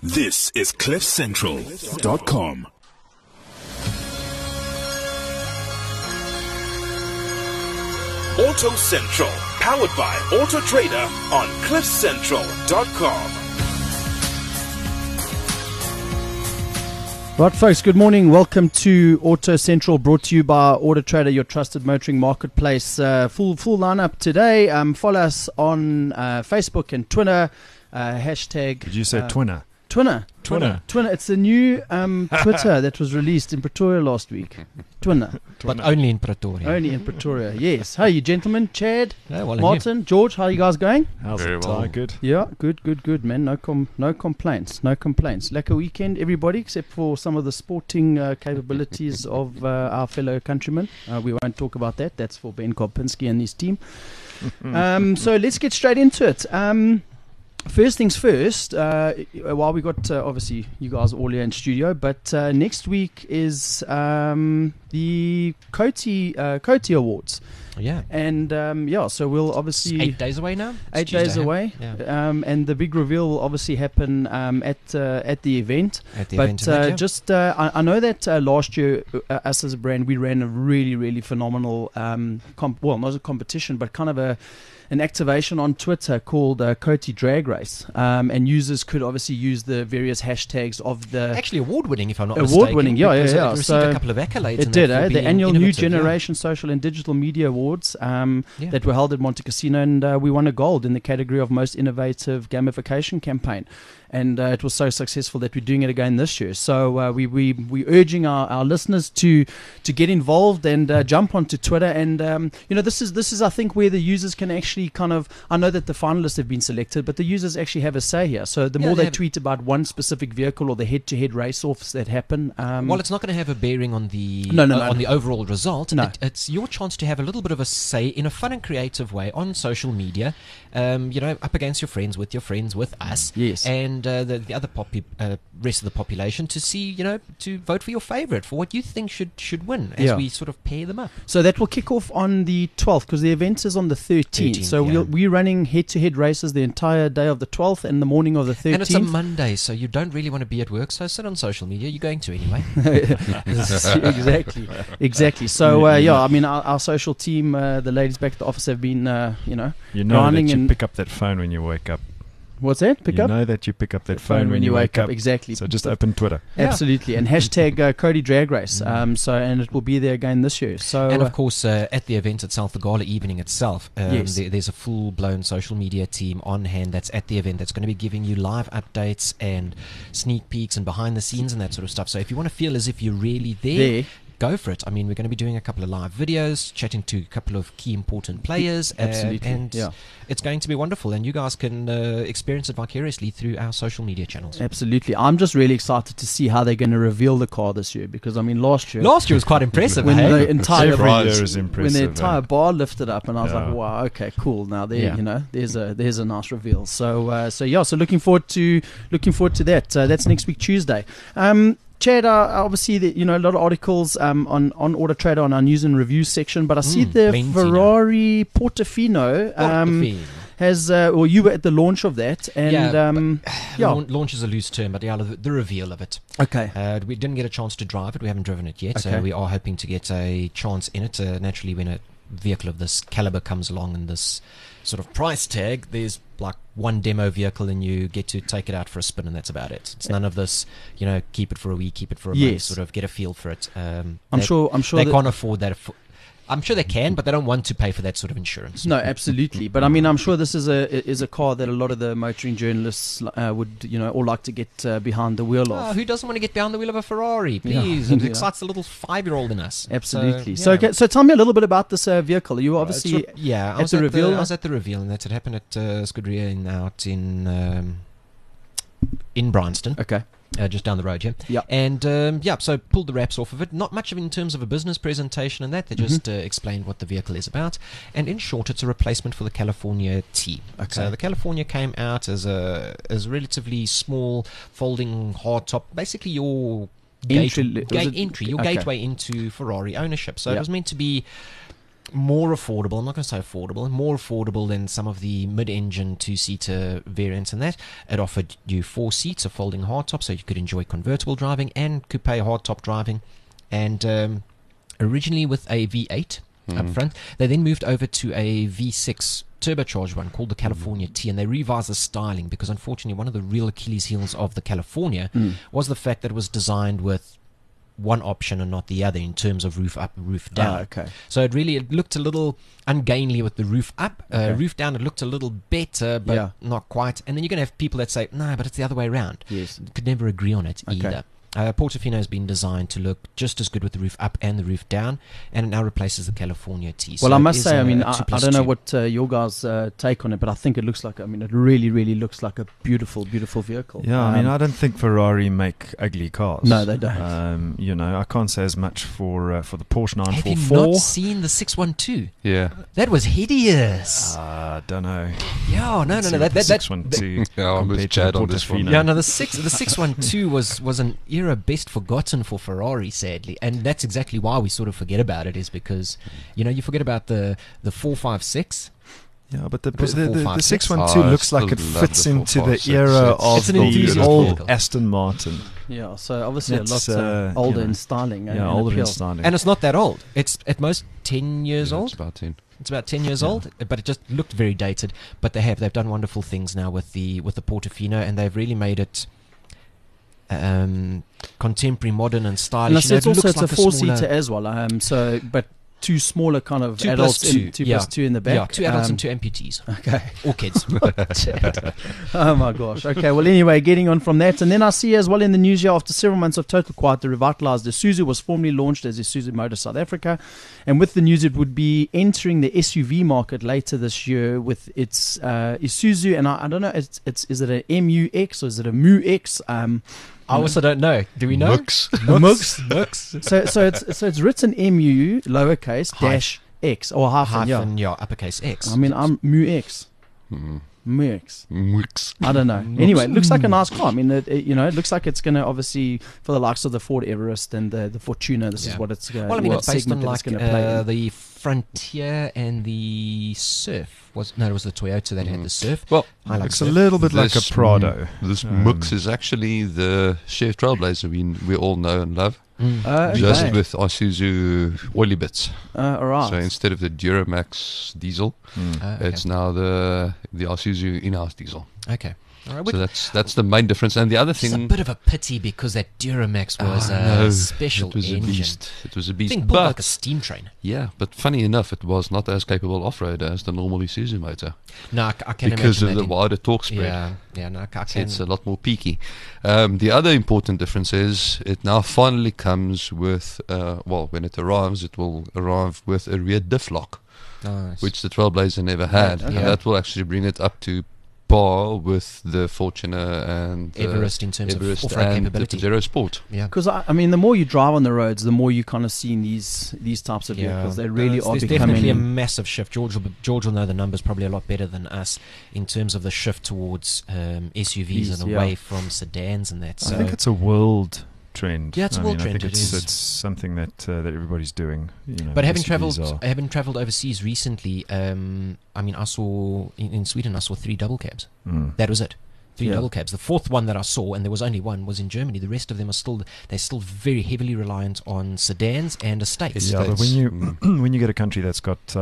This is CliffCentral.com. Auto Central, powered by Auto Trader on CliffCentral.com. Right, folks, good morning. Welcome to Auto Central, brought to you by Auto Trader, your trusted motoring marketplace. Full lineup today. Follow us on Facebook and Twitter. Hashtag. Did you say Twinner? Twinner. Twinner. It's a new Twitter that was released in Pretoria last week. Twinner. But only in Pretoria. Only in Pretoria, yes. How are you, gentlemen? Chad, Yeah, well, Martin, George, how are you guys going? How's Very it? well. Good. Yeah, good, man. No complaints. Like a weekend, everybody, except for some of the sporting capabilities of our fellow countrymen. We won't talk about that. That's for Ben Kopinski and his team. So let's get straight into it. First things first, while we got, obviously, you guys all here in studio, but next week is the Coty Awards. Yeah. And, so we'll obviously... 8 days away now? 8 days away. Yeah. And the big reveal will obviously happen at the event. At the But event event, yeah. I know that last year, us as a brand, we ran a really, really phenomenal, not a competition, but kind of an activation on Twitter called Coty Drag Race, and users could obviously use the various hashtags of the... Actually award-winning, if I'm not mistaken. Award-winning, yeah. It received So a couple of accolades. it and did, that for the being annual New innovative, yeah. Generation Social and Digital Media Awards Yeah. that were held at Monte Cassino, and we won a gold in the category of Most Innovative Gamification Campaign. And it was so successful that we're doing it again this year. So we're urging our listeners to get involved and jump onto Twitter. And this is I think where the users can actually kind of, I know that the finalists have been selected, but the users actually have a say here. So the more they tweet about one specific vehicle or the head-to-head race-offs that happen, well, it's not going to have a bearing on the on the overall result. No. It's your chance to have a little bit of a say in a fun and creative way on social media. Up against your friends, with us. Yes. And the other rest of the population to see, to vote for your favourite, for what you think should win as we sort of pair them up. So that will kick off on the 12th because the event is on the 13th. So we're running head-to-head races the entire day of the 12th and the morning of the 13th. And it's a Monday, so you don't really want to be at work, so sit on social media. You're going to anyway. Exactly. So, I mean, our social team, the ladies back at the office have been, grinding that you and... pick up that phone when you wake up. What's that? You know that you pick up that phone when you wake up. Exactly. So just open Twitter. Absolutely. And hashtag Coty Drag Race. And it will be there again this year. So, and of course, at the event itself, the gala evening itself, yes. There's a full-blown social media team on hand that's at the event that's going to be giving you live updates and sneak peeks and behind the scenes and that sort of stuff. So if you want to feel as if you're really there, go for it. I mean, we're going to be doing a couple of live videos, chatting to a couple of key important players. Absolutely. And it's going to be wonderful. And you guys can experience it vicariously through our social media channels. Absolutely. I'm just really excited to see how they're going to reveal the car this year because, I mean, last year was quite impressive. when the entire Every year is impressive. when the entire bar lifted up, and I was Yeah. like, "Wow, okay, cool." Now there's a nice reveal. So looking forward to that. That's next week Tuesday. Chad, obviously, a lot of articles on Auto Trader on our news and reviews section, but I see the Ferrari Portofino has, you were at the launch of that, and launch is a loose term, but the reveal of it. Okay. We didn't get a chance to drive it. We haven't driven it yet, Okay. so we are hoping to get a chance in it. Naturally, when a vehicle of this caliber comes along and this sort of price tag, there's like one demo vehicle and you get to take it out for a spin and that's about it. It's none of this, keep it for a week, keep it for a month, sort of get a feel for it. I'm sure they can't afford that. I'm sure they can, but they don't want to pay for that sort of insurance. No, absolutely. But I mean, I'm sure this is a car that a lot of the motoring journalists would, all like to get behind the wheel of. Who doesn't want to get behind the wheel of a Ferrari? Please, it excites the little 5-year-old in us. Absolutely. So tell me a little bit about this vehicle. You obviously I was at the reveal. I was at the reveal, and that had happened at Scuderia out in Bryanston. Okay. Just down the road here. Yeah. And so pulled the wraps off of it. Not much of in terms of a business presentation and that. They just explained what the vehicle is about. And in short, it's a replacement for the California T. Okay. So the California came out as a relatively small folding hardtop, basically your gateway into Ferrari ownership. So it was meant to be more affordable. I'm not going to say affordable. More affordable than some of the mid-engine 2-seater variants and that. It offered you 4 seats, a folding hardtop, so you could enjoy convertible driving and coupe hardtop driving. And originally with a V8 up front, they then moved over to a V6 turbocharged one called the California T, and they revised the styling because unfortunately one of the real Achilles heels of the California was the fact that it was designed with one option and not the other in terms of roof up, roof down. Okay. So it looked a little ungainly with the roof up. Roof down, it looked a little better, but not quite. And then you're going to have people that say, no, but it's the other way around. Yes. Could never agree on it either. Portofino has been designed to look just as good with the roof up and the roof down, and it now replaces the California T. Well, so I must say, I mean, 2 I plus don't know 2. what your guys' take on it, but I think it looks like, I mean, it really, really looks like a beautiful, beautiful vehicle. Yeah, I mean, I don't think Ferrari make ugly cars. No, they don't. You know, I can't say as much for the Porsche 944. Have you not seen the 612? Yeah. That was hideous. Don't know. Yeah, no. See That, what the that, 612 Yeah, I'm with compared to Chad the on this one. Portofino. Yeah, no, the 612 was an era best forgotten for Ferrari, sadly, and that's exactly why we sort of forget about it. Is because you forget about the 456. Yeah, but the It was a 456. 612 I looks like it still love fits the into the 456. era It's of an the enthusiast old vehicle. Aston Martin. Yeah, so obviously That's, a lot older you know, in styling. Yeah, and older in appeal. styling. And it's not that old. It's at most 10 years It's old. about 10. It's about 10 years old, but it just looked very dated. But they've done wonderful things now with the Portofino, and they've really made it contemporary, modern, and stylish. And it's also looks it's like a 4-seater smaller- as well. So, but 2 smaller kind of 2 adults, plus 2, 2 yeah. plus 2 in the back. Yeah, 2 adults and 2 amputees Okay. or kids. Oh my gosh. Okay. Well, anyway, getting on from that, and then I see as well in the news here, after several months of total quiet, the revitalized Isuzu was formally launched as Isuzu Motor South Africa, and with the news, it would be entering the SUV market later this year with its Isuzu, and I don't know, is it an MUX or is it a MUX? I also don't know. Do we know? Mux. So it's written MU lowercase dash X or hyphen. Yeah, uppercase X. I mean, I'm MUX. MUX. Mux. I don't know. Anyway, it looks like a nice car. I mean, it looks like it's going to obviously, for the likes of the Ford Everest and the Fortuner, this is what it's going to Well, I mean, it's based on segment that like it's going to play in. the Frontier and the Surf. It was the Toyota that had the Surf. Well, I like Looks a Surf. little bit like a This, Prado. This Mux is actually the Chef Trailblazer we all know and love. Just Okay. with Isuzu oily bits. All right. So instead of the Duramax diesel, Okay. it's now the Isuzu in-house diesel. Okay. All right. So that's the main difference. And the other It's a thing, bit of a pity because that Duramax was no, a special it was a engine. beast. It was a beast. Thing pulled like a But steam train. yeah, but funny enough, it was not as capable off-road as the normal Isuzu motor No, I can because imagine of that the wider torque spread. Yeah, no, I So can. it's a lot more peaky. The other important difference is it now finally comes with, when it arrives, it will arrive with a rear diff lock, Nice. which the Trailblazer never had. okay. And that will actually bring it up to par with the Fortuner and Everest in terms Everest of off-road and capability. the Zero Sport. Yeah. Because I mean, the more you drive on the roads, the more you kind of see these types of vehicles. They really There's are definitely a becoming. massive shift. George will know the numbers probably a lot better than us in terms of the shift towards SUVs and Yeah. away from sedans and that. So I think it's a world trend. Yeah, it's a world I trend, think it is. it's something that everybody's doing. But having SUVs travelled overseas recently, I mean, I saw in Sweden, I saw 3 double cabs. That was it. 3 Yeah. double cabs. The 4th one that I saw, and there was only one, was in Germany. The rest of them they're still very heavily reliant on sedans and estates. Yeah, but when States. you when you get a country that's got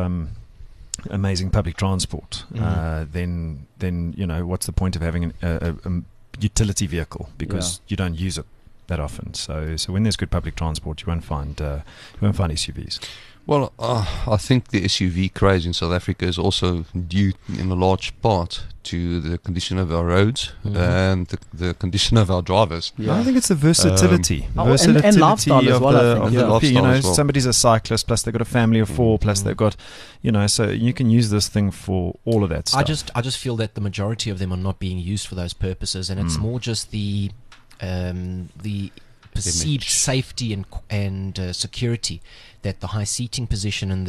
amazing public transport, then what's the point of having a utility vehicle because you don't use it that often. So when there's good public transport, you won't find SUVs. Well, I think the SUV craze in South Africa is also due in a large part to the condition of our roads and the condition of our drivers. Yeah. I think it's the versatility, and lifestyle as well, I think. of Yeah. the lifestyle as well. Somebody's a cyclist, plus they've got a family of 4, plus they've got, so you can use this thing for all of that stuff. I just feel that the majority of them are not being used for those purposes, and it's more just the perceived Image. safety and security that the high seating position and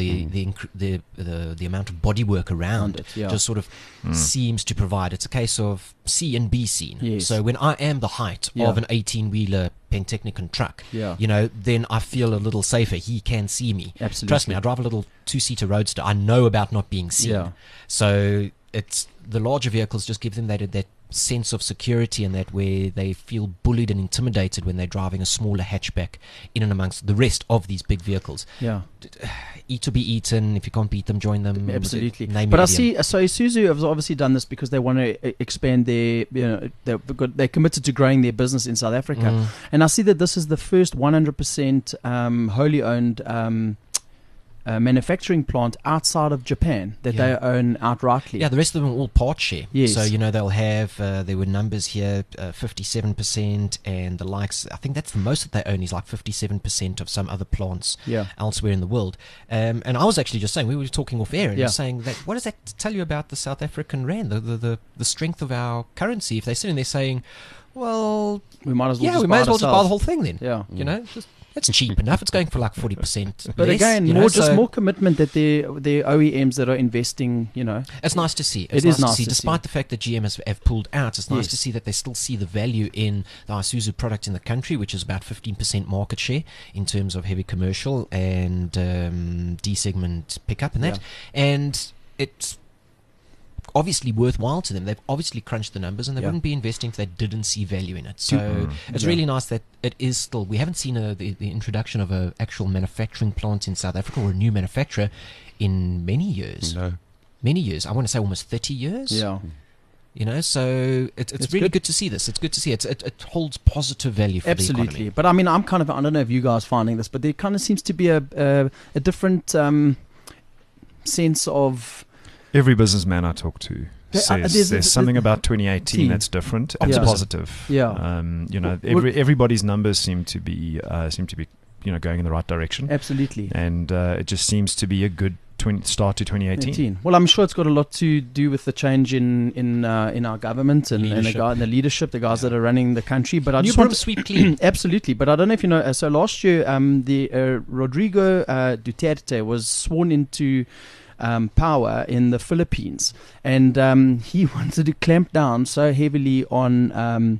the amount of bodywork around it, yeah. just sort of seems to provide. It's a case of see and be seen. Yes. So when I am the height Yeah. of an 18-wheeler Pentechnicon truck, Yeah. then I feel a little safer. He can see me. Absolutely. Trust me, I drive a little 2-seater Roadster. I know about not being seen. Yeah. So it's the larger vehicles just give them that sense of security, and that where they feel bullied and intimidated when they're driving a smaller hatchback in and amongst the rest of these big vehicles. Yeah. Eat to be eaten. If you can't beat them, join them. Absolutely. Name But your I see, idiom. so Isuzu have obviously done this because they want to expand their, they're committed to growing their business in South Africa. And I see that this is the first 100% wholly owned manufacturing plant outside of Japan that Yeah. they own outrightly. Yeah, the rest of them are all part share. Yes. So, they'll have, there were numbers here, 57%, and the likes, I think that's the most that they own is like 57% of some other plants Yeah. elsewhere in the world. And I was actually just saying, we were talking off air, and Yeah. saying that, what does that tell you about the South African rand, the strength of our currency? If they're sitting there saying, well, We might as well yeah, just we buy may it as well just buy the ourselves. whole thing then. Yeah. Just, it's cheap enough. It's going for like 40%. But less, again, more commitment that their OEMs that are investing, It's nice to see. It is nice to see. Despite the fact that GM have pulled out, it's nice Yes. to see that they still see the value in the Isuzu product in the country, which is about 15% market share in terms of heavy commercial and D-segment pickup and that. And it's obviously worthwhile to them. They've obviously crunched the numbers, and they Yeah. wouldn't be investing if they didn't see value in it. So it's Yeah. really nice that it is still. We haven't seen the introduction of an actual manufacturing plant in South Africa, or a new manufacturer, in many years. No. Many years. I want to say almost 30 years. Yeah. So it's It's really good. good to see this. It's good to see it. It holds positive value for the Absolutely. economy. But I mean, I don't know if you guys finding this, but there kind of seems to be a different sense of. Every businessman I talk to says there's something about 2018 that's different and Yeah. positive. Yeah. Everybody's numbers seem to be going in the right direction, Absolutely. and it just seems to be a good start to 2018. Well, I'm sure it's got a lot to do with the change in our government and the leadership, the guys that are running the country. But I New just broom want sweep clean. absolutely. But I don't know if you know. So last year, the Rodrigo Duterte was sworn into power in the Philippines, and he wanted to clamp down so heavily on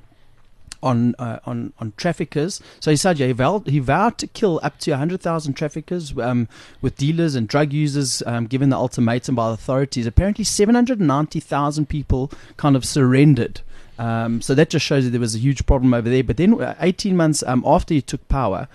traffickers. So he said, he vowed to kill up to 100,000 traffickers with dealers and drug users given the ultimatum by the authorities. Apparently 790,000 people kind of surrendered. So that just shows that there was a huge problem over there. But then 18 months after he took power,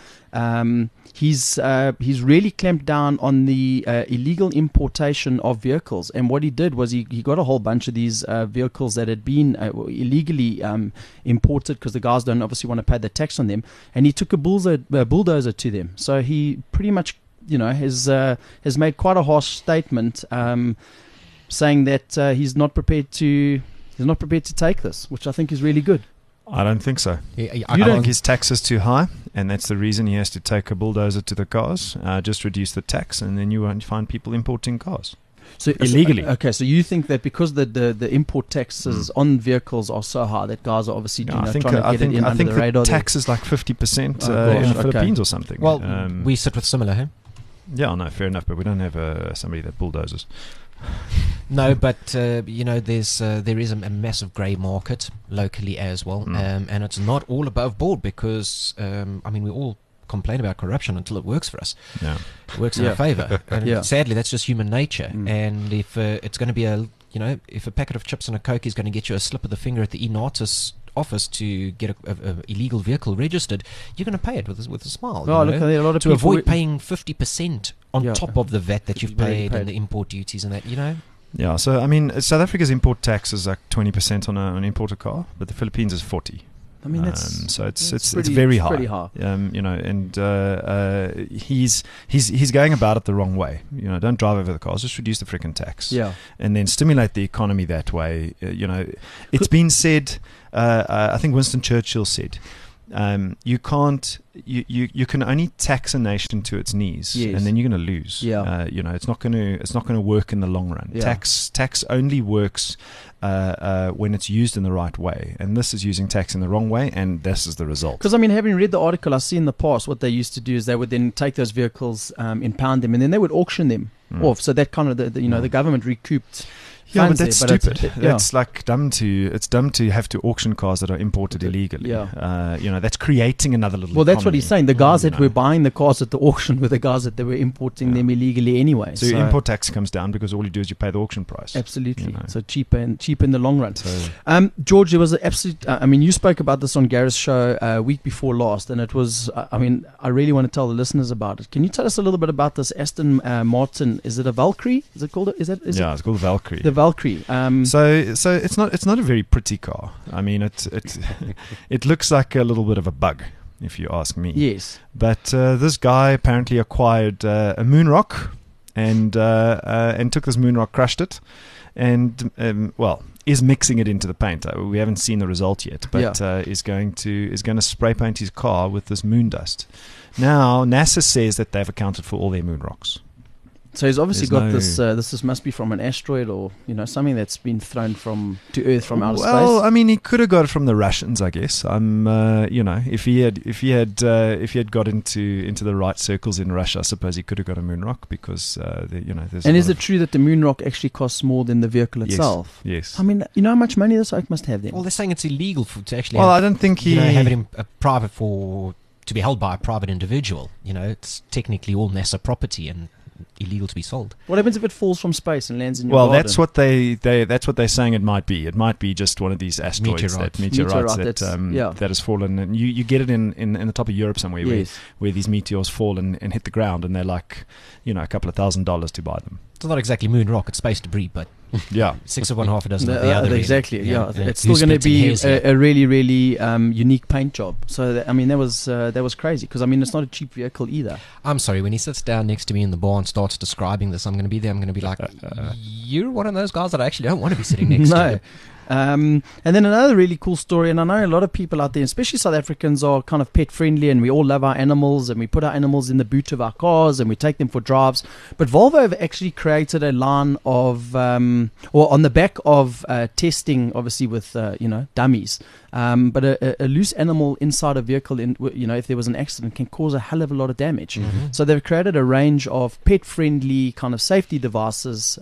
he's really clamped down on the illegal importation of vehicles. And what he did was he got a whole bunch of these vehicles that had been illegally imported, because the guys don't obviously want to pay the tax on them. And he took a bulldozer to them. So he pretty much has made quite a harsh statement, saying that he's not prepared to take this, which I think is really good. I don't think so. I I think his tax is too high, and that's the reason he has to take a bulldozer to the cars. Just reduce the tax, and then you won't find people importing cars. So illegally. Okay, so you think that because the import taxes on vehicles are so high that guys are obviously trying to get it in under the radar. Tax is like 50% in gosh, the okay. Philippines or something. Well, we sit with similar, huh? Yeah, no, fair enough, but we don't have somebody that bulldozers. No, but there is a massive grey market locally as well, and it's not all above board because we all complain about corruption until it works for us. Yeah, it works in our favour. And sadly, that's just human nature. And if it's going to be if a packet of chips and a Coke is going to get you a slip of the finger at the e-Natus office to get a illegal vehicle registered, you're going to pay it with a smile. Oh, look, a lot of to people avoid paying 50% on top of the VAT that you've already paid and the import duties and that, Yeah, so South Africa's import tax is like 20% on an imported car, but the Philippines is 40%. I mean, it's very high. Pretty high. He's going about it the wrong way. Don't drive over the cars. Just reduce the freaking tax. Yeah. And then stimulate the economy that way. It's been said. I think Winston Churchill said you can't. You can only tax a nation to its knees, Yes. and then you're going to lose. Yeah. It's not going to work in the long run. Yeah. Tax only works when it's used in the right way, and this is using tax in the wrong way, and this is the result. Because, I mean, having read the article, I see in the past what they used to do is they would then take those vehicles, impound them, and then they would auction them off. So that kind of, the government recouped Yeah, but funds that's there, stupid. yeah. That's like dumb to have to auction cars that are imported illegally. Yeah. That's creating another little. Well, that's what economy. he's saying. The guys You that know. were buying the cars at the auction were the guys that they were importing them illegally anyway. So your import tax comes down because all you do is you pay the auction price. Absolutely. You know. So cheaper in the long run. So George, there was an absolute. you spoke about this on Gareth's show week before last, and it was. I really want to tell the listeners about it. Can you tell us a little bit about this Aston Martin? Is it a Valkyrie? Is it called? Is it's called the Valkyrie. the Valkyrie? So it's not a very pretty car. I mean, it looks like a little bit of a bug, if you ask me. Yes. But this guy apparently acquired a Moonrock and took this Moonrock, crushed it, and is mixing it into the paint. We haven't seen the result yet, but is going to spray paint his car with this moon dust. Now NASA says that they've accounted for all their Moonrocks. So he's obviously There's got this must be from an asteroid or something that's been thrown to Earth from outer Well, space. I mean, he could have got it from the Russians, I guess. If he had got into the right circles in Russia, I suppose he could have got a Moonrock because there's. And is it true that the Moonrock actually costs more than the vehicle itself? Yes. I mean, you know how much money this oak must have then? Well, they're saying it's illegal to actually. Well, have, I don't think he have it in a private to be held by a private individual. It's technically all NASA property and illegal to be sold. What happens if it falls from space and lands in your Well, garden? that's what they're saying it might be. It might be just one of these asteroids, Meteorite, that has fallen, and you get it in the top of Europe somewhere Yes. where these meteors fall and hit the ground, and they're like a couple of $1,000s to buy them. It's not exactly moon rock; it's space debris, but Yeah. 6 of one, half a dozen of the other. really. Exactly. Yeah, And it's who's still going to splitting be hairs here? a really, really unique paint job. So that was crazy because it's not a cheap vehicle either. I'm sorry, when he sits down next to me in the bar and starts describing this, I'm going to be there. I'm going to be like, "You're one of those guys that I actually don't want to be sitting next No. to." And then another really cool story, and I know a lot of people out there, especially South Africans, are kind of pet friendly, and we all love our animals, and we put our animals in the boot of our cars, and we take them for drives. But Volvo have actually created a line of, or on the back of testing, obviously with dummies. But a loose animal inside a vehicle, if there was an accident, can cause a hell of a lot of damage. Mm-hmm. So they've created a range of pet friendly kind of safety devices.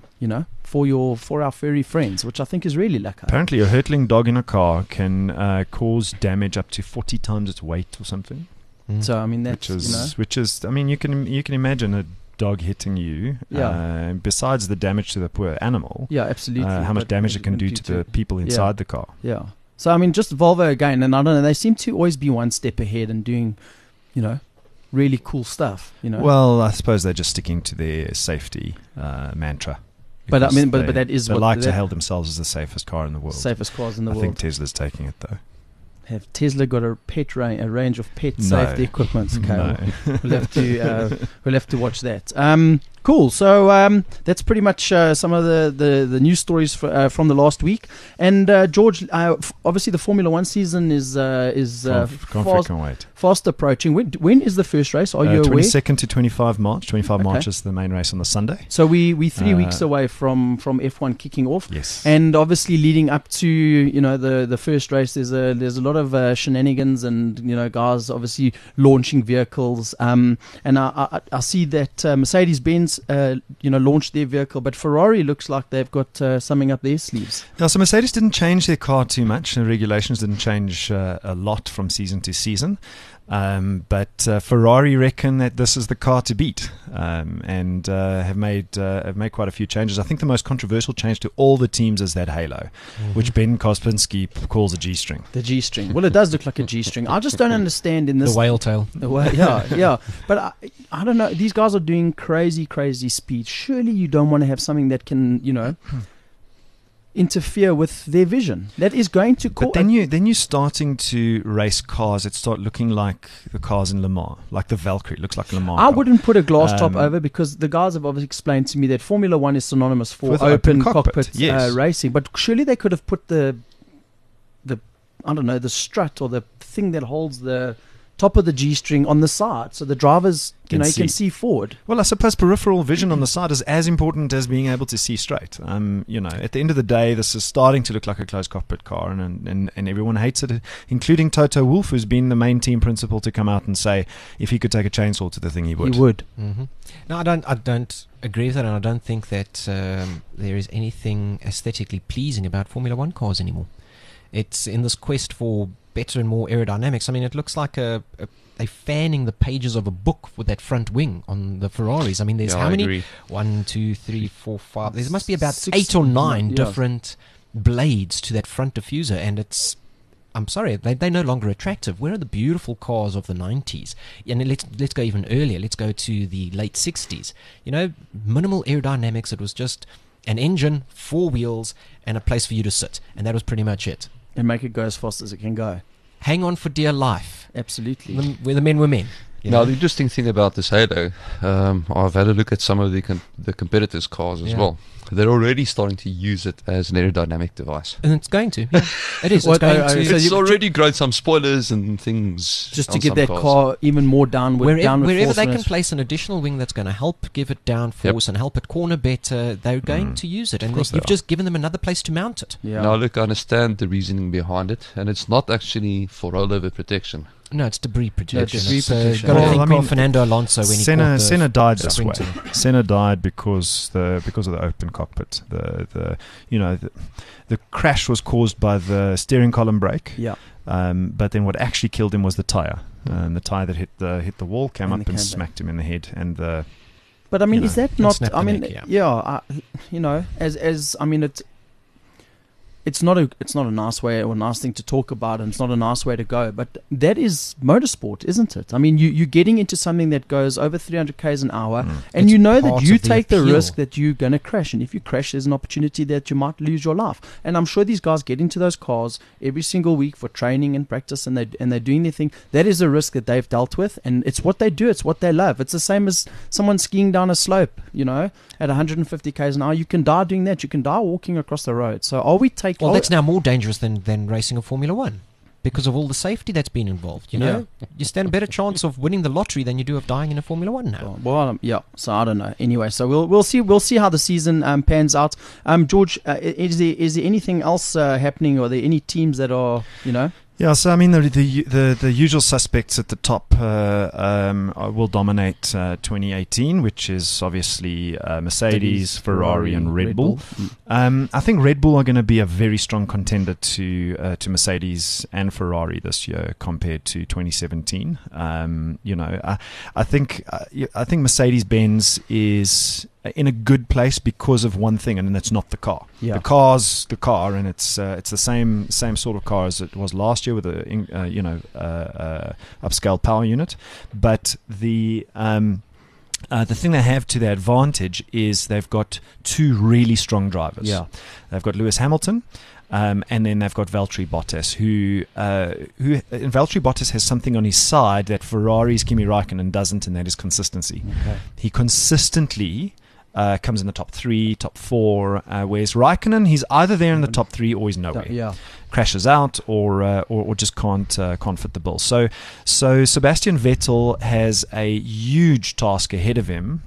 For our furry friends, which I think is really lekker. Apparently, a hurtling dog in a car can cause damage up to 40 times its weight or something. So I mean that's which is I mean you can imagine a dog hitting you. Yeah. Besides the damage to the poor animal. Yeah, absolutely. How much But damage it can do to the people inside the car. Yeah. So I mean, just Volvo again, and I don't know. They seem to always be one step ahead and doing, really cool stuff. Well, I suppose they're just sticking to their safety mantra. But I Because mean, but that is they what like to the hail themselves as the safest car in the world. safest cars in the I world. think Tesla's taking it though. Have Tesla got a range of pet No. safety equipment? Okay, No. we'll have to watch that. Cool. So that's pretty much some of the news stories from the last week. And George, obviously the Formula One season is Can't freaking wait. fast approaching. When is the first race? Are you aware? 22nd to 25 March. 25 March Okay. is the main race on the Sunday. So we 3 weeks away from F1 kicking off. Yes. And obviously, leading up to the first race, there's a lot of shenanigans and guys obviously launching vehicles. And I see that Mercedes-Benz launched their vehicle, but Ferrari looks like they've got something up their sleeves. Now, so Mercedes didn't change their car too much. The regulations didn't change a lot from season to season. But Ferrari reckon that this is the car to beat, and have made quite a few changes. I think the most controversial change to all the teams is that halo, which Ben Kospinski calls a G-string. The G-string. Well, it does look like a G-string. I just don't understand in this. The whale tail. Yeah. But I don't know. These guys are doing crazy speed. Surely you don't want to have something that can, interfere with their vision. That is going to cause. But then you're starting to race cars that start looking like the cars in Le Mans, like the Valkyrie looks like a Le Mans. I car. wouldn't put a glass top over, because the guys have obviously explained to me that Formula One is synonymous for With open open cockpit, cockpit yes. racing. But surely they could have put the I don't know, the strut or the thing that holds the top of the G-string on the side, so the drivers, you can see forward. Well, I suppose peripheral vision on the side is as important as being able to see straight. At the end of the day, this is starting to look like a closed cockpit car, and everyone hates it, including Toto Wolff, who's been the main team principal to come out and say if he could take a chainsaw to the thing, he would. He would. Mm-hmm. No, I don't agree with that, and I don't think that there is anything aesthetically pleasing about Formula One cars anymore. It's in this quest for better and more aerodynamics. I mean, it looks like a fanning the pages of a book with that front wing on the Ferraris. I mean, there's how many? Agree. 1, 2, 3, 4, 5. There must be about 6, 8 or 9 yeah. different blades to that front diffuser, and I'm sorry, they're no longer attractive. Where are the beautiful cars of the 90s? And let's go even earlier. Let's go to the late 60s. Minimal aerodynamics. It was just an engine, 4 wheels, and a place for you to sit, and that was pretty much it. And make it go as fast as it can go. Hang on for dear life. Absolutely. Where the men were men. Now, the interesting thing about this Halo, I've had a look at some of the competitors' cars as well. They're already starting to use it as an aerodynamic device. And it's going to. Yeah. It is. What, It's going to. so It's already grown some spoilers and things. Just to on get some that cars. car even more downward. Wherever they force can place an additional wing that's going to help give it downforce and help it corner better, they're going to use it. And you've just given them another place to mount it. Yeah. Now, look, I understand the reasoning behind it, and it's not actually for rollover protection. No, it's debris protection. debris It's, protection. got to Well, think I mean, of Fernando Alonso when he Senna died this spring way. to- Senna died because of the open cockpit. The crash was caused by the steering column brake. Yeah. But then what actually killed him was the tire. The tire that hit the wall came And up the and cam- smacked him in the head. And But I mean, is that not? snap I the mean, neck, yeah. as I mean, it's not a nice way or a nice thing to talk about, and it's not a nice way to go. But that is motorsport, isn't it? I mean, you're getting into something that goes over 300 k's an hour, and It's you know that part you of the take the appeal. risk that you're going to crash, and if you crash, there's an opportunity that you might lose your life. And I'm sure these guys get into those cars every single week for training and practice, and they're doing their thing. That is a risk that they've dealt with, and it's what they do. It's what they love. It's the same as someone skiing down a slope, at 150 k's an hour. You can die doing that. You can die walking across the road. So are we taking? Well, that's now more dangerous than racing a Formula One because of all the safety that's been involved. You stand a better chance of winning the lottery than you do of dying in a Formula One now. Well, yeah. So I don't know. Anyway, so we'll see how the season pans out. George, is there anything else happening? Or are there any teams that are yeah, so I mean the usual suspects at the top will dominate 2018, which is obviously Mercedes, Ferrari, and Red Bull. I think Red Bull are going to be a very strong contender to Mercedes and Ferrari this year compared to 2017. I think Mercedes-Benz is in a good place because of one thing, and it's not the car. Yeah. The car's the car, and it's the same sort of car as it was last year with a upscale power unit. But the thing they have to their advantage is they've got 2 really strong drivers. Yeah. They've got Lewis Hamilton. And then they've got Valtteri Bottas, who Valtteri Bottas has something on his side that Ferrari's Kimi Raikkonen doesn't, and that is consistency. Okay. He consistently comes in the top 3, top 4, whereas Raikkonen, he's either there in the top 3 or he's nowhere. Yeah. Crashes out or just can't fit the bill. So Sebastian Vettel has a huge task ahead of him,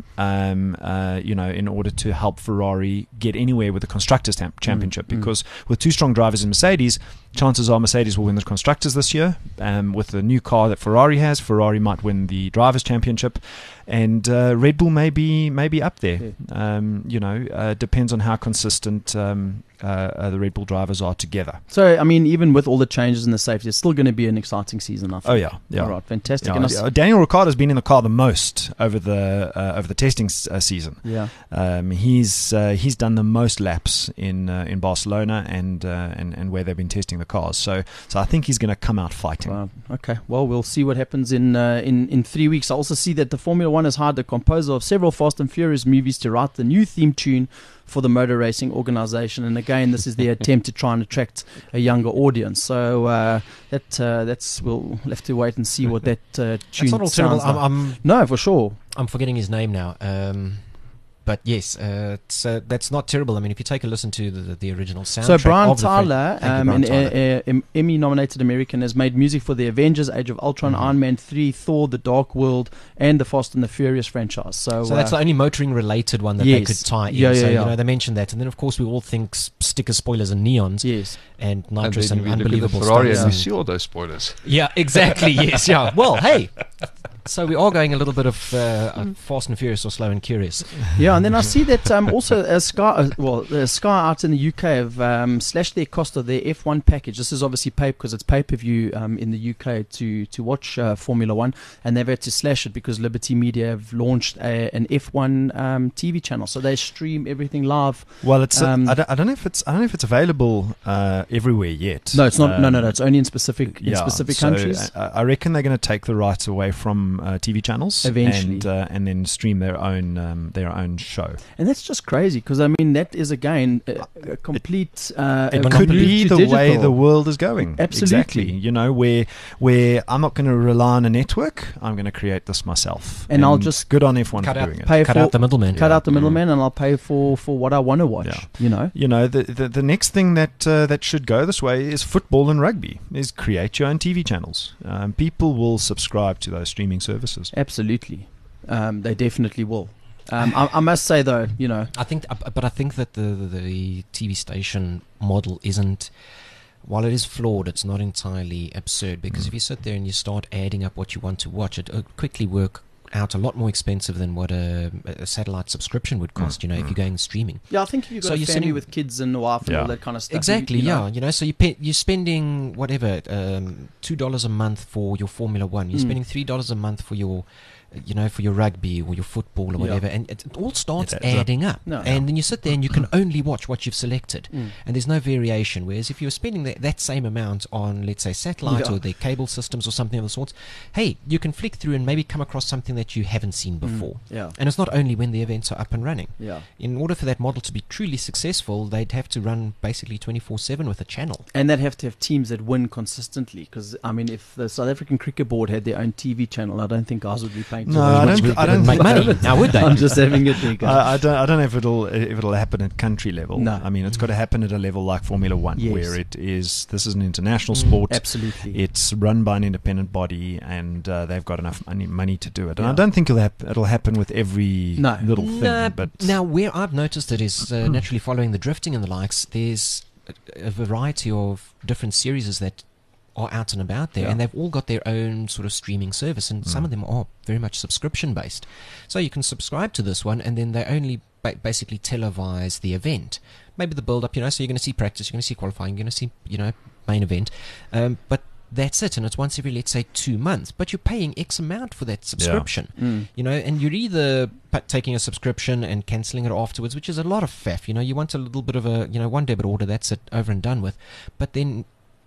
in order to help Ferrari get anywhere with the Constructors' Championship. Because with 2 strong drivers in Mercedes, chances are Mercedes will win the Constructors this year. With the new car that Ferrari has, Ferrari might win the Drivers' Championship, and Red Bull may be up there. Depends on how consistent the Red Bull drivers are together. So, I mean, even with all the changes in the safety, it's still going to be an exciting season, I think. Oh yeah. All right, fantastic. Yeah, And Daniel Ricciardo's been in the car the most over the testing season. yeah. He's done the most laps in Barcelona and where they've been testing the cars. So I think he's going to come out fighting. Wow. Okay. Well, we'll see what happens in 3 weeks. I also see that the Formula One has hired the composer of several Fast and Furious movies to write the new theme tune for the motor racing organization, and again, this is the attempt to try and attract a younger audience. So that's we'll have to wait and see what that tune That's not all terrible. sounds like. No, for sure. I'm forgetting his name now. But yes, so that's not terrible. I mean, if you take a listen to the original soundtrack. So Brian of the Tyler, Brian Tyler. an Emmy-nominated American, has made music for the Avengers, Age of Ultron, Iron Man 3, Thor, The Dark World, and the Fast and the Furious franchise. So that's the only motoring-related one that they could tie in. Yeah, so, yeah. you know, they mentioned that. And then, of course, we all think sticker spoilers and neons. Yes. And And nitrous then and we look at the unbelievable Ferrari stuff. and we see all those spoilers. Yeah, exactly. Yes, yeah. Well, hey. So we are going a little bit of Fast and Furious or Slow and Curious. Yeah, and then I see that also Sky out in the UK have slashed their cost of their F1 package. This is obviously because it's pay-per-view in the UK to watch Formula One, and they've had to slash it because Liberty Media have launched an F1 TV channel, so they stream everything live. Well, it's I don't know if it's available everywhere yet. No, it's not. No, it's only in specific so countries. I reckon they're going to take the rights away from TV channels Eventually. and then stream their own show. And that's just crazy because I mean that is again a complete. It a could move be to the way digital. the world is going. Absolutely. Exactly. You know, where I'm not going to rely on a network. I'm going to create this myself. And I'll just good on F1 cut for out- doing it. pay Cut for, out the middleman. cut out the middleman, and I'll pay for what I want to watch. Yeah. You know. You know, the next thing that should go this way is football and rugby. Is create your own TV channels. People will subscribe to those streaming services. Absolutely, they definitely will. I must say though, you know, I think that the TV station model isn't. While it is flawed, it's not entirely absurd because if you sit there and you start adding up what you want to watch, it quickly work out a lot more expensive than what a satellite subscription would cost. You know, if you're going streaming. yeah, I think if you've got So a you're family sending- with kids and a wife and Yeah. all that kind of stuff. Exactly, you know. yeah. You know, so you're spending whatever $2 a month for your Formula One. You're spending $3 a month for your, for your rugby or your football or Yeah. whatever, and it all starts It adds up. adding up. No. And then you sit there and you can only watch what you've selected, and there's no variation. Whereas if you're spending that same amount on, let's say, satellite Yeah. or the cable systems or something of the sorts, hey, you can flick through and maybe come across something that you haven't seen before. Yeah. And it's not only when the events are up and running. Yeah. In order for that model to be truly successful, they'd have to run basically 24/7 with a channel. And they'd have to have teams that win consistently. Because I mean, if the South African Cricket Board had their own TV channel, I don't think guys would be paying. too No, much I money. don't- I don't make think- money now, would they? I'm just having it there, guys. I don't know if it'll happen at country level. No. I mean, it's got to happen at a level like Formula One, Yes. where this is an international sport. Absolutely. It's run by an independent body, and they've got enough money to do it. And Yeah. I don't think it'll happen with every No. little thing. But Now, where I've noticed it is naturally following the drifting and the likes, there's a variety of different series that are out and about there, Yeah. and they've all got their own sort of streaming service, and some of them are very much subscription based. So you can subscribe to this one, and then they only basically televise the event. Maybe the build up, so you're going to see practice, you're going to see qualifying, you're going to see, main event, but that's it, and it's once every, let's say, 2 months, but you're paying X amount for that subscription. And you're either taking a subscription and cancelling it afterwards, which is a lot of faff. You want a little bit of a, one debit order, that's it, over and done with. But then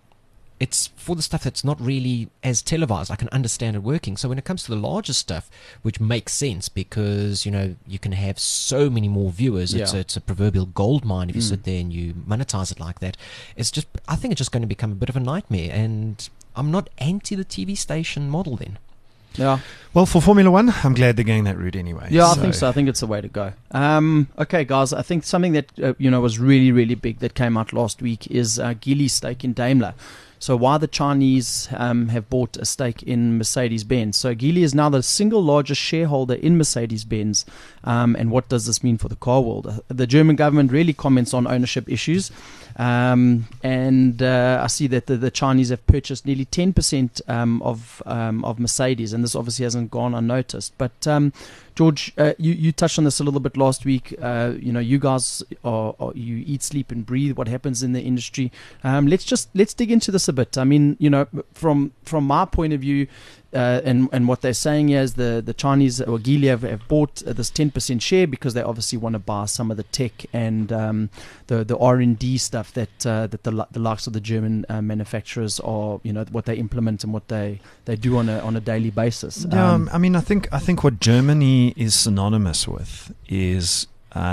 it's for the stuff that's not really as televised. I can understand it working. So when it comes to the larger stuff, which makes sense because, you can have so many more viewers, Yeah. it's a proverbial gold mine if you sit there and you monetize it like that. I think it's just going to become a bit of a nightmare, and I'm not anti the TV station model then. Yeah. well, for Formula One, I'm glad they're going that route anyway. Yeah, I think so. I think it's the way to go. Okay, guys, I think something that was really, really big that came out last week is Geely's stake in Daimler. So why the Chinese have bought a stake in Mercedes-Benz. So Geely is now the single largest shareholder in Mercedes-Benz. And what does this mean for the car world? The German government really comments on ownership issues. And I see that the Chinese have purchased nearly 10% of Mercedes, and this obviously hasn't gone unnoticed. But George, you touched on this a little bit last week. You guys you eat, sleep, and breathe what happens in the industry. Let's dig into this a bit. I mean, from my point of view, and what they're saying here is the Chinese or Geely have bought this 10% share because they obviously want to buy some of the tech and the R&D stuff that the likes of the German manufacturers are, what they implement and what they do on a daily basis. Yeah, I mean, I think what Germany is synonymous with is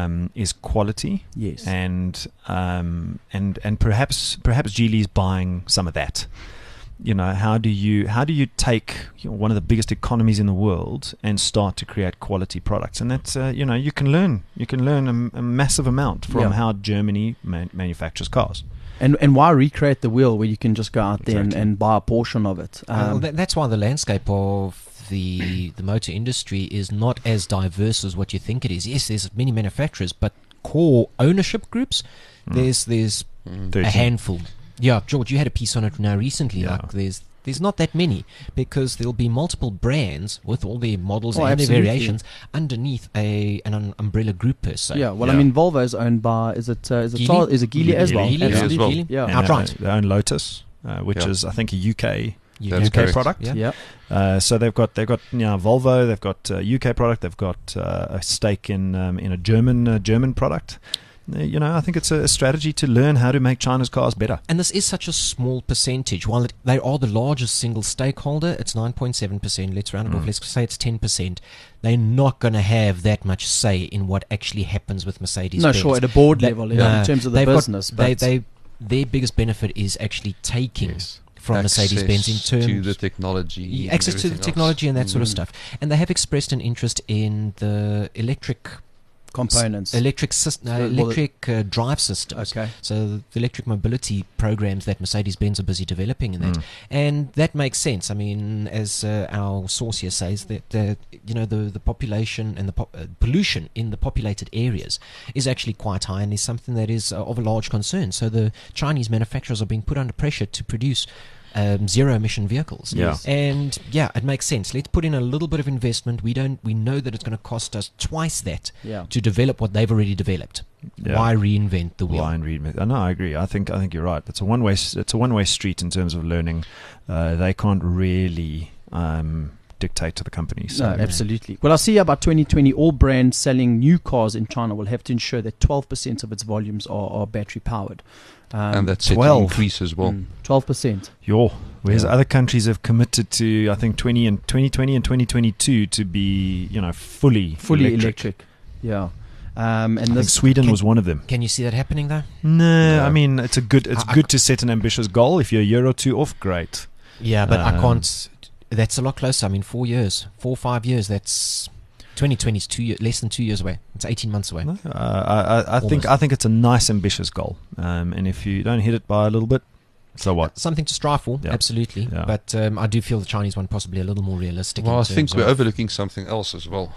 quality. Yes. And perhaps Geely's buying some of that. how do you take one of the biggest economies in the world and start to create quality products? And that's you can learn a massive amount from how Germany manufactures cars. And why recreate the wheel where you can just go out there and buy a portion of it? That's why the landscape of the motor industry is not as diverse as what you think it is. Yes, there's many manufacturers, but core ownership groups, there's a handful. Yeah, George, you had a piece on it now recently. Yeah. Like there's not that many, because there'll be multiple brands with all their models and absolutely. their variations underneath an umbrella group per se. Yeah, well, I mean, Volvo is owned by is it Geely? is it Geely as well? Geely, Absolutely. as well. Geely. Yeah. Outright. They own Lotus, which is I think a UK That's UK correct. product. Yeah. So they've got Volvo, they've got UK product, they've got a stake in a German product. I think it's a strategy to learn how to make China's cars better. And this is such a small percentage. While they are the largest single stakeholder, it's 9.7%. Let's round it off. Let's say it's 10%. They're not going to have that much say in what actually happens with Mercedes. No, sure, at a board level, in terms of the they've got- business. But their biggest benefit is actually taking from Access Mercedes-Benz in terms to the technology, and access to the everything technology else. and that sort of stuff. And they have expressed an interest in the electric components. electric drive systems. Okay. So the electric mobility programs that Mercedes-Benz are busy developing in that, and that makes sense. I mean, as our source here says, that the population and the pollution in the populated areas is actually quite high, and is something that is of a large concern. So the Chinese manufacturers are being put under pressure to produce zero emission vehicles. Yeah. And it makes sense. Let's put in a little bit of investment. We know that it's going to cost us twice that to develop what they've already developed. Yeah. Why reinvent the wheel? No, I agree. I think you're right. It's a one-way street in terms of learning. They can't really dictate to the companies. No, absolutely. Well, I see about 2020, all brands selling new cars in China will have to ensure that 12% of its volumes are battery powered. And that's set to 12. increase as well. 12%. Whereas other countries have committed to, I think, 2020 and 2022 to be, fully electric. Yeah. And I think Sweden was one of them. Can you see that happening though? No, I mean it's good to set an ambitious goal. If you're a year or two off, great. Yeah, but I can't. That's a lot closer. I mean, 4 or 5 years. That's 2020 is less than 2 years away. It's 18 months away. No, I think it's a nice ambitious goal. And if you don't hit it by a little bit, so what? Something to strive for, Yeah. absolutely. Yeah. But I do feel the Chinese one possibly a little more realistic. Well, in I think terms we're of- overlooking something else as well.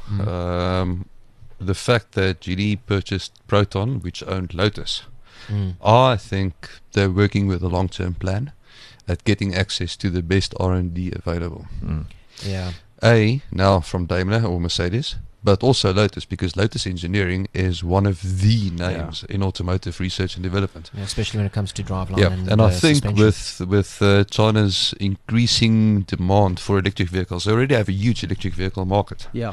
The fact that Geely purchased Proton, which owned Lotus. I think they're working with a long-term plan at getting access to the best R&D available. Yeah. Now from Daimler or Mercedes, but also Lotus, because Lotus Engineering is one of the names in automotive research and development. Yeah, especially when it comes to driveline And I think suspension. with China's increasing demand for electric vehicles, they already have a huge electric vehicle market. Yeah.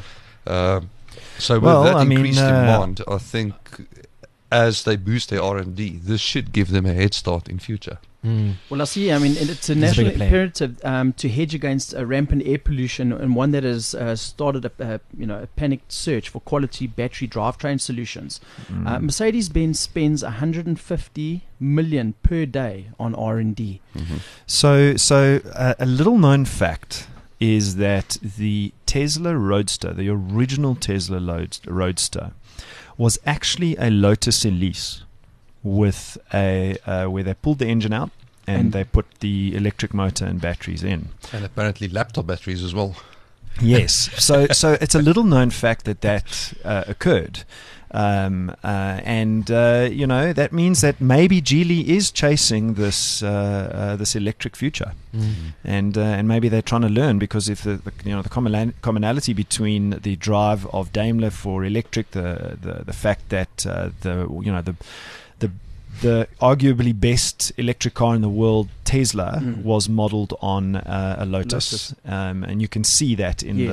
So with that increased demand, I think as they boost their R&D, this should give them a head start in future. Well, I see. I mean, it's a national imperative to hedge against rampant air pollution, and one that has started a panicked search for quality battery drivetrain solutions. Mercedes-Benz spends 150 million per day on R&D. So a little known fact is that the Tesla Roadster, the original Tesla Roadster, was actually a Lotus Elise with where they pulled the engine out and they put the electric motor and batteries in. And apparently laptop batteries as well. Yes. So it's a little known fact that occurred. That means that maybe Geely is chasing this electric future, and maybe they're trying to learn, because if the commonality between the drive of Daimler for electric, the fact that the arguably best electric car in the world, Tesla, was modeled on a Lotus. And you can see that in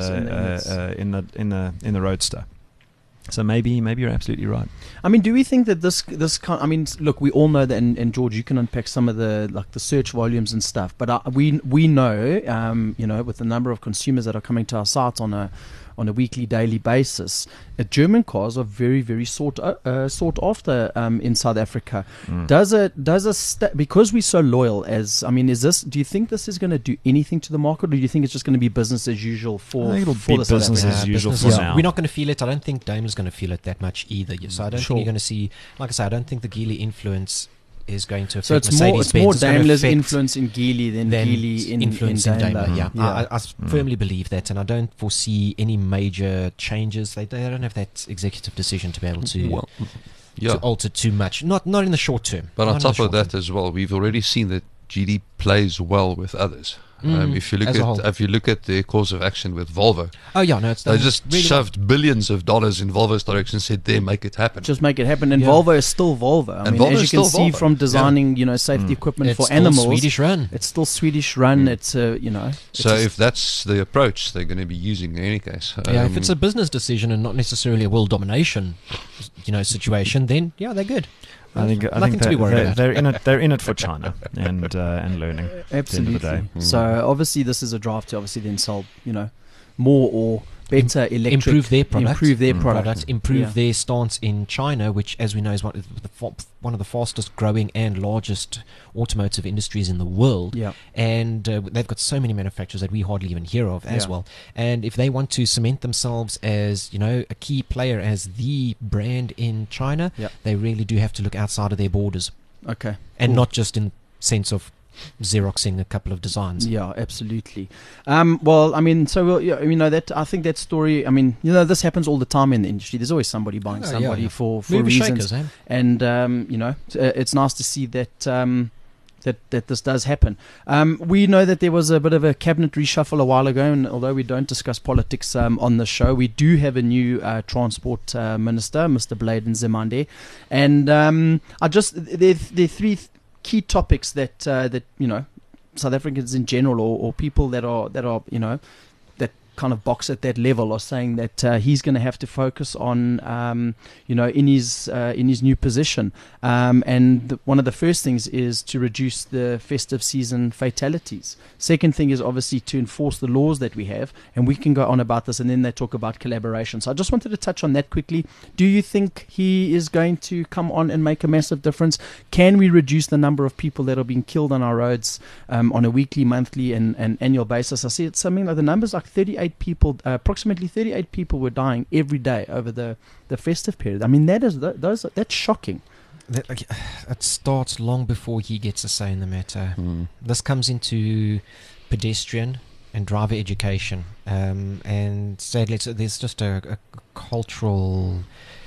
the Roadster. So maybe you're absolutely right. I mean, do we think that this kind? I mean, look, we all know that, and George, you can unpack some of the search volumes and stuff. But we know, with the number of consumers that are coming to our sites on on a weekly, daily basis. German cars are very, very sought after in South Africa. Because we're so loyal, do you think this is going to do anything to the market, or do you think it's just going to be business as usual for I think it'll for be the South business African- as usual business for now. We're not going to feel it. I don't think Daimler's going to feel it that much either. So I don't think you're going to see, like I say, I don't think the Geely influence is going to affect So it's Mercedes-Benz. more It's gonna Daimler's affect influence in Geely than Geely in influence in Daimler. Daimler. Yeah, I firmly believe that, and I don't foresee any major changes. They don't have that executive decision to be able to Yeah. to alter too much. Not in the short term. But Not on in the top of short that term. as well, we've already seen that GD plays well with others. If you look as a whole. if you look at their course of action with Volvo, Oh yeah, no, it's they done just really shoved billions of dollars in Volvo's direction and said, "There, make it happen." Just make it happen. And Yeah. Volvo is still Volvo. I And mean, Volvo as you is can still see Volvo. from designing, safety well. equipment It's for still animals. Swedish run. It's still Swedish run. It's So it's if that's the approach they're going to be using in any case, Yeah, if it's a business decision and not necessarily a world domination, situation, then yeah, they're good. I think Nothing to be worried about. They're in it for China and learning. absolutely. At the end of the day. So obviously, this is a drive to obviously then sell, more or better electric. Improve their product. Improve Yeah. their stance in China, which, as we know, is one of the fastest growing and largest automotive industries in the world. Yeah. And they've got so many manufacturers that we hardly even hear of as Yeah. well. And if they want to cement themselves as, a key player, as the brand in China, Yeah. they really do have to look outside of their borders, Okay. and Cool. not just in sense of Xeroxing a couple of designs. Yeah, absolutely. That I think that story. This happens all the time in the industry. There's always somebody buying Oh, somebody yeah. for Movie reasons. shakers, eh? And it's nice to see that that this does happen. We know that there was a bit of a cabinet reshuffle a while ago, and although we don't discuss politics on the show, we do have a new transport minister, Mr. Bladen Zimande, and there are three key topics that South Africans in general, or people that are that kind of box at that level, are saying that he's going to have to focus on in his new position, and one of the first things is to reduce the festive season fatalities. Second thing is obviously to enforce the laws that we have, and we can go on about this, and then they talk about collaboration. So I just wanted to touch on that quickly. Do you think he is going to come on and make a massive difference? Can we reduce the number of people that are being killed on our roads on a weekly, monthly and annual basis? I see it's something like the numbers, like 38 people, approximately 38 people were dying every day over the festive period. I mean, that's shocking. It starts long before he gets a say in the matter. This comes into pedestrian and driver education, and sadly, there's just a cultural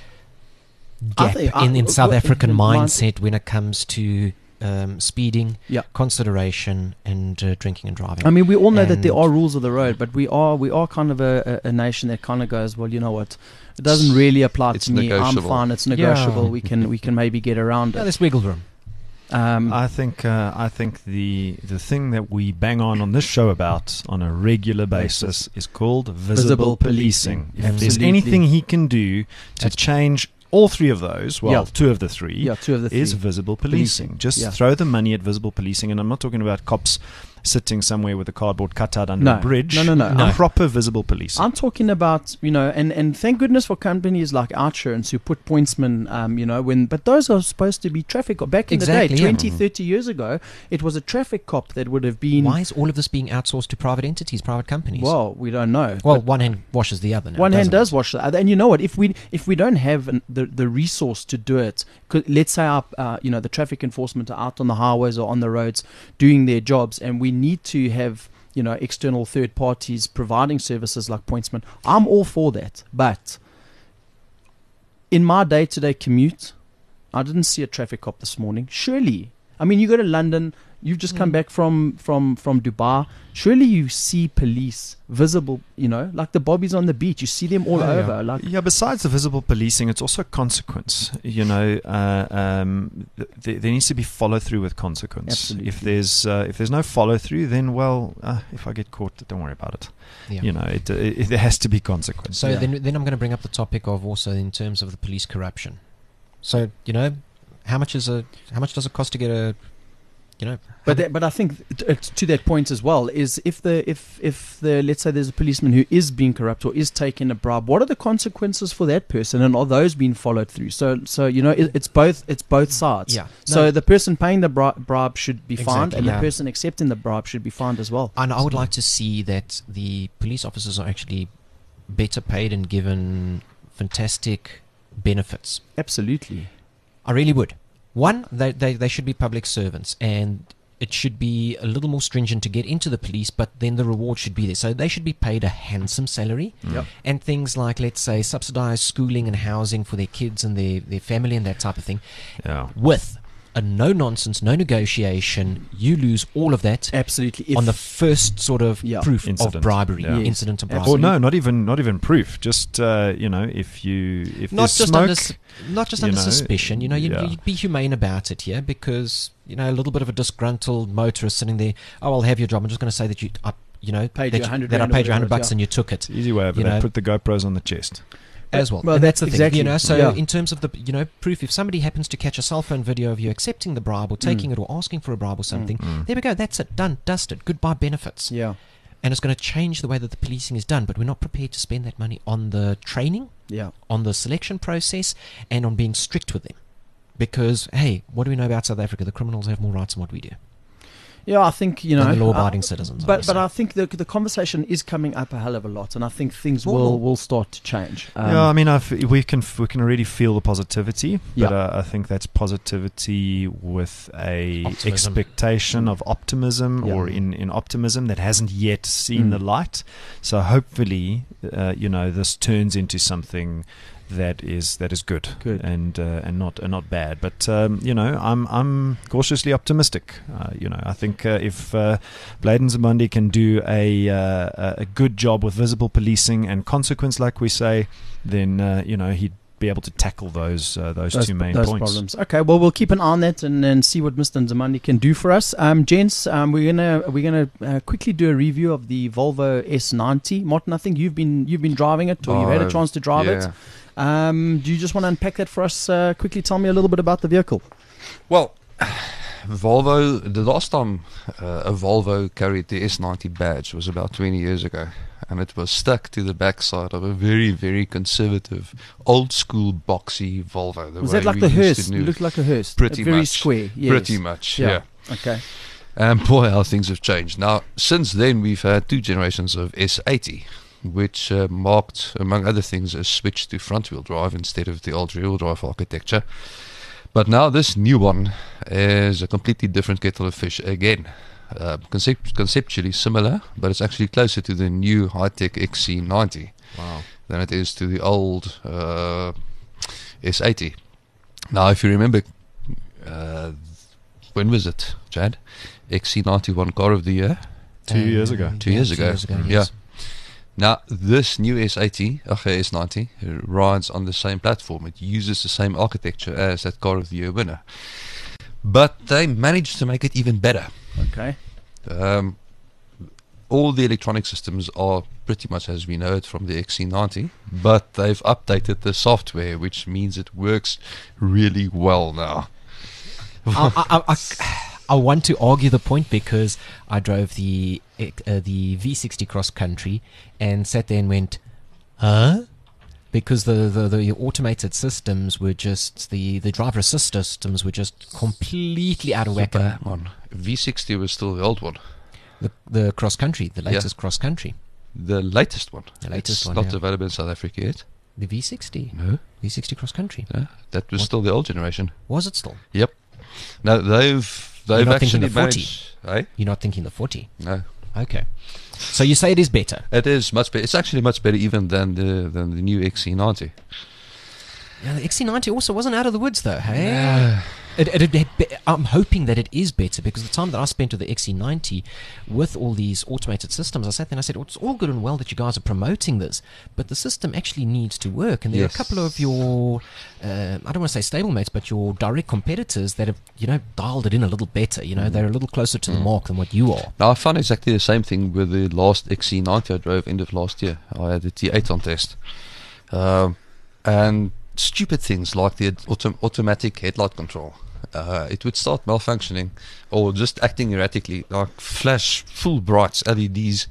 gap in South African mindset when it comes to speeding, consideration, and drinking and driving. I mean, we all know that there are rules of the road, but we are kind of a nation that kind of goes, well, you know what, it doesn't really apply to me. I'm fine. It's negotiable. Yeah. We can maybe get around it. There's wiggle room. I think the thing that we bang on this show about on a regular basis is called visible policing. If there's anything he can do to change all three of those, two of the three, is visible policing. Just throw the money at visible policing, and I'm not talking about cops sitting somewhere with a cardboard cutout under a bridge. No. Proper visible policing. I'm talking about, and thank goodness for companies like Outsurance who put pointsmen, but those are supposed to be traffic. Back in the day, 20, 30 years ago, it was a traffic cop that would have been... Why is all of this being outsourced to private entities, private companies? Well, we don't know. Well, one hand washes the other now. One hand does wash the other. And you know what? If we don't have the resource to do it, let's say the traffic enforcement are out on the highways or on the roads doing their jobs, and we need to have external third parties providing services like pointsmen, I'm all for that. But in my day-to-day commute, I didn't see a traffic cop this morning. Surely, I mean, you go to London, you've just come back from Dubai, surely you see police visible, like the bobbies on the beach. You see them all over. Besides the visible policing, it's also consequence. There needs to be follow through with consequence. Absolutely. If there's no follow through, then if I get caught, don't worry about it. There has to be consequence. So then I'm going to bring up the topic of also in terms of the police corruption. So how much does it cost to get a But I think to that point as well is if the let's say there's a policeman who is being corrupt or is taking a bribe, what are the consequences for that person, and are those being followed through? So it's both sides. Yeah. So the person paying the bribe should be fined, Exactly, and yeah. the person accepting the bribe should be fined as well. And I would like to see that the police officers are actually better paid and given fantastic benefits. Absolutely. I really would. One, they should be public servants, and it should be a little more stringent to get into the police, but then the reward should be there. So they should be paid a handsome salary. Yep. And things like, let's say, subsidized schooling and housing for their kids and their family and that type of thing. Yeah. With a no-nonsense, no negotiation, you lose all of that Absolutely. on the first sort of proof Incident. of bribery, Yeah. Yes. incident of bribery. Or no, not even proof. Just if not there's just smoke, under know, suspicion. yeah. You'd be humane about it here, because a little bit of a disgruntled motorist sitting there. Oh, I'll have your job. I'm just going to say that Paid I you paid 100 you rand or $100 whatever, and you took it easy way of you it. They know. put the GoPros on the chest. as well. Well, And that's the exactly. thing, So Yeah. in terms of the proof, if somebody happens to catch a cell phone video of you accepting the bribe or taking it or asking for a bribe or something, there we go. That's it. Done. Dusted. Goodbye benefits. Yeah. And it's going to change the way that the policing is done. But we're not prepared to spend that money on the training, Yeah. on the selection process, and on being strict with them. Because, hey, what do we know about South Africa? The criminals have more rights than what we do. Yeah, I think And the law-abiding citizens. But I think the conversation is coming up a hell of a lot, and I think things will start to change. Yeah, I mean, we can already feel the positivity, but Yeah. I think that's positivity with a Optimism. expectation of optimism, Yeah. or in optimism that hasn't yet seen the light. So hopefully, this turns into something that is good, and not bad. But I'm cautiously optimistic. I think if Bladen Nzimande can do a good job with visible policing and consequence, like we say, then he'd be able to tackle those two main points. Problems. Okay, well, we'll keep an eye on that and see what Mr. Nzimande can do for us. Gents, we're gonna quickly do a review of the Volvo S90. Martin, I think you've been driving it, or you've had a chance to drive it. Do you just want to unpack that for us quickly? Tell me a little bit about the vehicle. Well, Volvo, the last time a Volvo carried the S90 badge was about 20 years ago, and it was stuck to the backside of a very, very conservative, old school boxy Volvo. Was that like the hearse? It looked like a hearse. Pretty very much. square. Yes. Pretty much, yeah. Okay. And boy, how things have changed. Now, since then, we've had two generations of S80, which marked, among other things, a switch to front-wheel drive instead of the old rear-wheel drive architecture. But now this new one is a completely different kettle of fish again. Conceptually similar, but it's actually closer to the new high-tech XC90 than it is to the old S80. Now, if you remember, when was it, Chad? XC91 car of the year? 2 years ago. 2 years ago. yes. Yeah. Now, this new S90 rides on the same platform. It uses the same architecture as that car of the year winner. But they managed to make it even better. Okay. All the electronic systems are pretty much as we know it from the XC90, but they've updated the software, which means it works really well now. I want to argue the point, because I drove the V60 cross country and sat there and went, huh? Because the automated systems were just, the driver assist systems were just completely out of whack. One. V60 was still the old one. The cross country, the latest cross country. The latest one. The latest it's one, not yeah. available in South Africa yet. The V60. No. V60 cross country. No, that was still the old generation. Was it still? Yep. No, they've You're not thinking actually the 40? managed. Eh? You're not thinking the 40? No. Okay. So you say it is better? It is much better. It's actually much better even than the new XC90. Yeah, the XC90 also wasn't out of the woods, though, hey? I'm hoping that it is better, because the time that I spent with the XC90 with all these automated systems, I sat there and I said, it's all good and well that you guys are promoting this, but the system actually needs to work. And there are a couple of your, I don't want to say stablemates, but your direct competitors that have, dialed it in a little better. They're a little closer to the mark than what you are. Now, I found exactly the same thing with the last XC90 I drove end of last year. I had the T8 on test. And stupid things like the automatic headlight control. it would start malfunctioning or just acting erratically, like flash full brights LEDs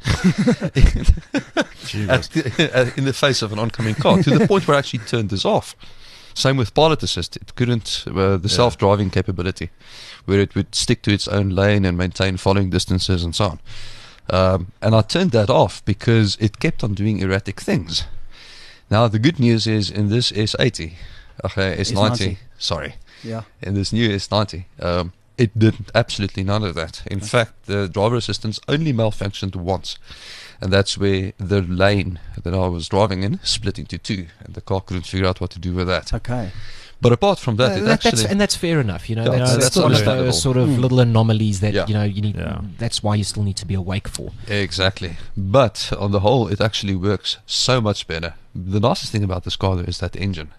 in the face of an oncoming car, to the point where I actually turned this off. Same with pilot assist. It couldn't, the self-driving capability, where it would stick to its own lane and maintain following distances and so on. And I turned that off because it kept on doing erratic things. Now, the good news is in this S80, S90, sorry, in this new S90, it did absolutely none of that. In fact, the driver assistance only malfunctioned once. And that's where the lane that I was driving in split into two, and the car couldn't figure out what to do with that. Okay. But apart from that, that's fair enough. You know, Yeah, that's one of understandable. those sort of little anomalies that you know you need. Yeah. That's why you still need to be awake for. Exactly. But on the whole, it actually works so much better. The nicest thing about this car, though, is that engine.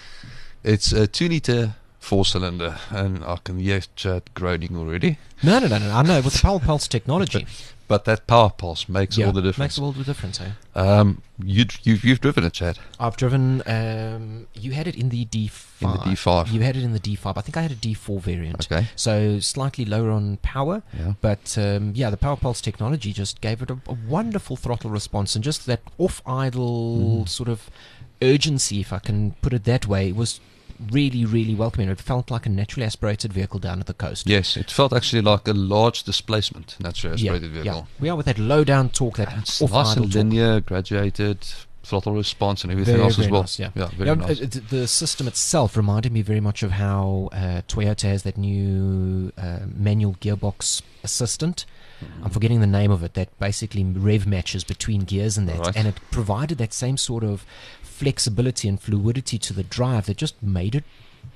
It's a 2-liter 4-cylinder, and I can hear Chad groaning already. No. I know with the Power Pulse technology. But that power pulse makes all the difference. Makes all the difference. Eh? You've driven it, Chad. I've driven. You had it in the D5. In the D5. You had it in the D5. I think I had a D4 variant. Okay. So slightly lower on power. Yeah. But the Power Pulse technology just gave it a wonderful throttle response, and just that off-idle sort of urgency, if I can put it that way, was really, really welcoming. It felt like a naturally aspirated vehicle down at the coast. Yes, it felt actually like a large displacement naturally aspirated vehicle. Yeah. We are with that low down torque, that It's off nice idle and torque. linear, graduated throttle response and everything else as Very well. nice, yeah. Very nice. The system itself reminded me very much of how Toyota has that new manual gearbox assistant. I'm forgetting the name of it, that basically rev matches between gears and that. Right. And it provided that same sort of flexibility and fluidity to the drive that just made it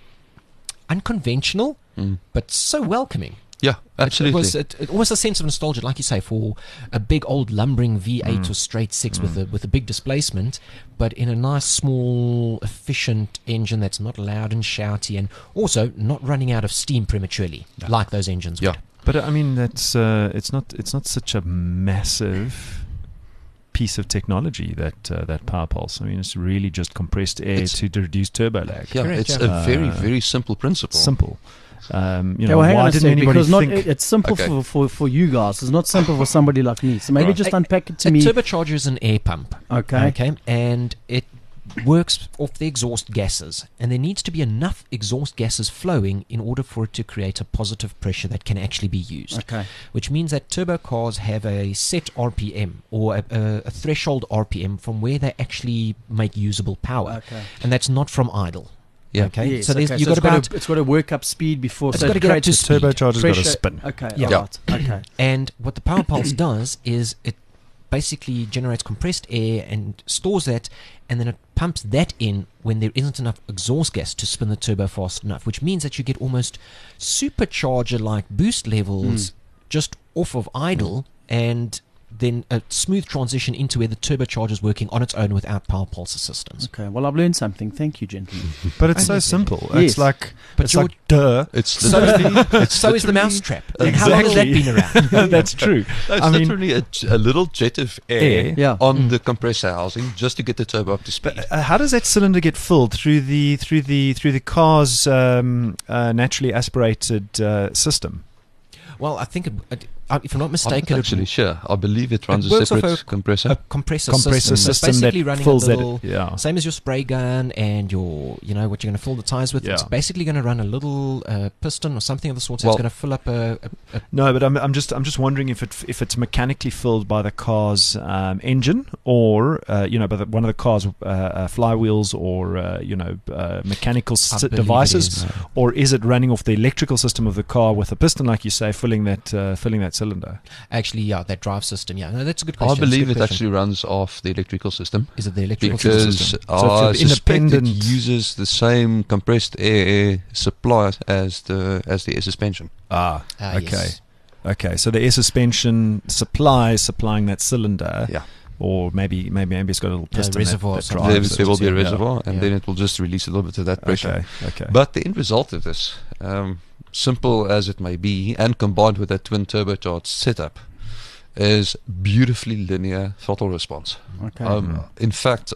unconventional, but so welcoming. Yeah, absolutely. It was a sense of nostalgia, like you say, for a big old lumbering V8 or straight six with a big displacement, but in a nice, small, efficient engine that's not loud and shouty, and also not running out of steam prematurely, like those engines would. But I mean, that's it's not such a massive piece of technology, that Power Pulse. I mean, it's really just compressed air to reduce turbo lag. Yeah, Correct, it's yeah. a very, very simple principle. Simple. Hang why on didn't anybody because not, think? it's simple Okay. for you guys. It's not simple for somebody like me. So maybe Right. just unpack it to A me. turbocharger is an air pump. Okay. And it works off the exhaust gases, and there needs to be enough exhaust gases flowing in order for it to create a positive pressure that can actually be used. Okay. Which means that turbo cars have a set RPM, or a threshold RPM from where they actually make usable power, Okay. and that's not from idle. Yeah. Okay. Yes, So there's, okay. you So got it's got to work up speed before. It's so got to it get up creates to a speed. Turbocharger's got to pressure. spin. Okay. Yeah. All right. Okay. And what the Power Pulse does is it basically generates compressed air and stores that, and then it pumps that in when there isn't enough exhaust gas to spin the turbo fast enough, which means that you get almost supercharger-like boost levels just off of idle, and then a smooth transition into where the turbocharger is working on its own without Power Pulse assistance. Okay. Well, I've learned something. Thank you, gentlemen. But it's so simple. Yes. It's like, But it's like, duh. It's So, so is the mousetrap. And how long has that been around? That's true. It's I mean, literally a little jet of air Yeah. on the compressor housing just to get the turbo up to speed. how does that cylinder get filled through the car's naturally aspirated system? Well, I think, if I'm not I'm mistaken, not actually sure. I believe it runs It a works off separate a compressor. a compressor Compressor system. So it's system basically that running fills a little, that. Yeah. same as your spray gun and your, what you're going to fill the tires with. It's Yeah. basically going to run a little piston or something of the sort. Well- That's going to fill up a No, but I'm just wondering if it's mechanically filled by the car's engine, or by one of the car's flywheels, or mechanical I believe it devices, is. or is it running off the electrical system of the car with a piston, like you say, filling that cylinder? Actually, that drive system. Yeah, no, that's a good I question. believe That's a it good question. actually runs off the electrical system Is it the electrical because system? So if I you're suspect it independent- uses the same compressed air supply as the air suspension. Ah, okay. Yes. Okay, so the air suspension supplying that cylinder, Yeah. or maybe it's got a little piston reservoir or that something. drives There will it. be a Yeah. reservoir, and Yeah. then it will just release a little bit of that pressure. Okay. But the end result of this, simple as it may be, and combined with that twin turbocharged setup, is beautifully linear throttle response. Okay. In fact,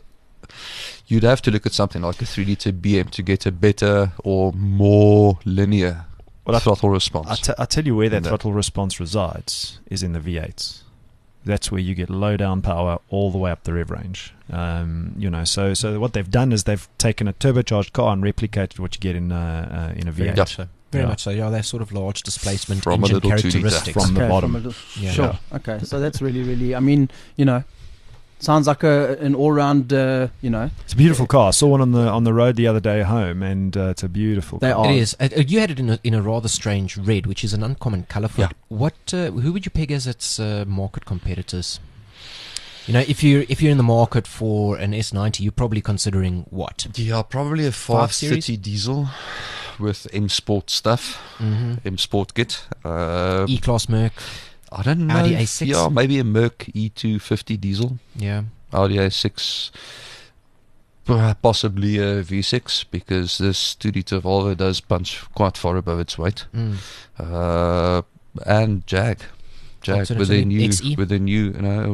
you'd have to look at something like a 3-liter BM to get a better or more linear Well, throttle response. I tell you where that No. throttle response resides is in the V8s. That's where you get low down power all the way up the rev range. So what they've done is they've taken a turbocharged car and replicated what you get in a Very V8 much so. Very Yeah. much so. Yeah, they're sort of large displacement From a engine little 2 litre. characteristics. from the Okay, bottom. from a little- Yeah. Sure. Okay. So that's really, really. I mean, sounds like an all-round. It's a beautiful car. I saw one on the road the other day home, and it's a beautiful They car. are. It is. You had it in a rather strange red, which is an uncommon colour for Yeah. it. What? Who would you peg as its market competitors? If you're in the market for an S90, you're probably considering what? Yeah, probably a 5 Series? 530 diesel with M Sport stuff, Mm-hmm. M Sport kit. E-Class Merc. I don't know. Audi if- A6? Yeah, maybe a Merc E250 diesel. Yeah. Audi A6. Possibly a V6 because this 2-litre Volvo does punch quite far above its weight. Mm. And Jag with Alternatively, a new XE? with a new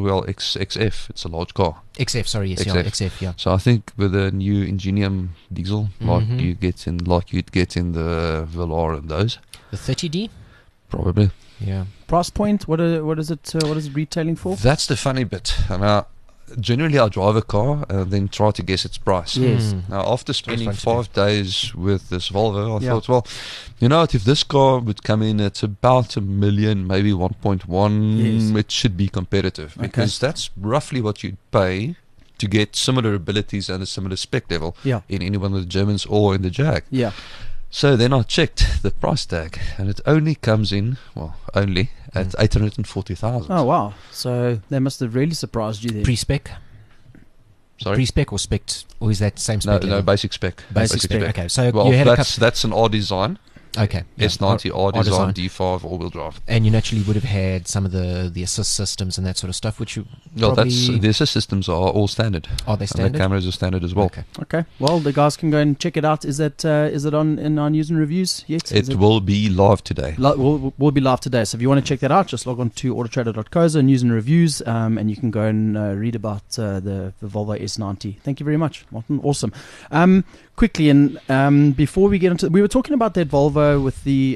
XF. It's a large car. XF, sorry, yes, XF. yeah, XF, yeah. So I think with a new Ingenium diesel, like Mhm. you'd get in the Velar and those, The 30D? probably. Yeah. Price point? What is it? What is it retailing for? That's the funny bit. And generally I drive a car and then try to guess its price. Yes. Mm. Now, after spending fun to 5 days with this Volvo, I Yeah. thought, well, you know what, if this car would come in at about $1 million, maybe 1.1, Yes. it should be competitive because that's roughly what you'd pay to get similar abilities and a similar spec level Yeah. in any one of the Germans or in the Jag. Yeah. So then I checked the price tag and it only comes in, only at 840,000. Oh wow. So they must have really surprised you then. Pre-spec? Sorry? Pre-spec or spec? Or is that same No, spec? level? basic spec. Basic spec. Okay, so Well, you had a that's an R design. Okay. yeah. S90 R design. design, D5 all-wheel drive. And you naturally would have had some of the assist systems and that sort of stuff, which you Well, probably... the assist systems are all standard. Are they And the standard? cameras are standard as well. Okay. Okay. Well, the guys can go and check it out. Is it on in our news and reviews yet? Is It will be live today. will be live today. So if you want to check that out, just log on to autotrader.co, news and reviews, and you can go and read about the Volvo S90. Thank you very much, Martin. Awesome. Quickly, and before we get into, we were talking about that Volvo with the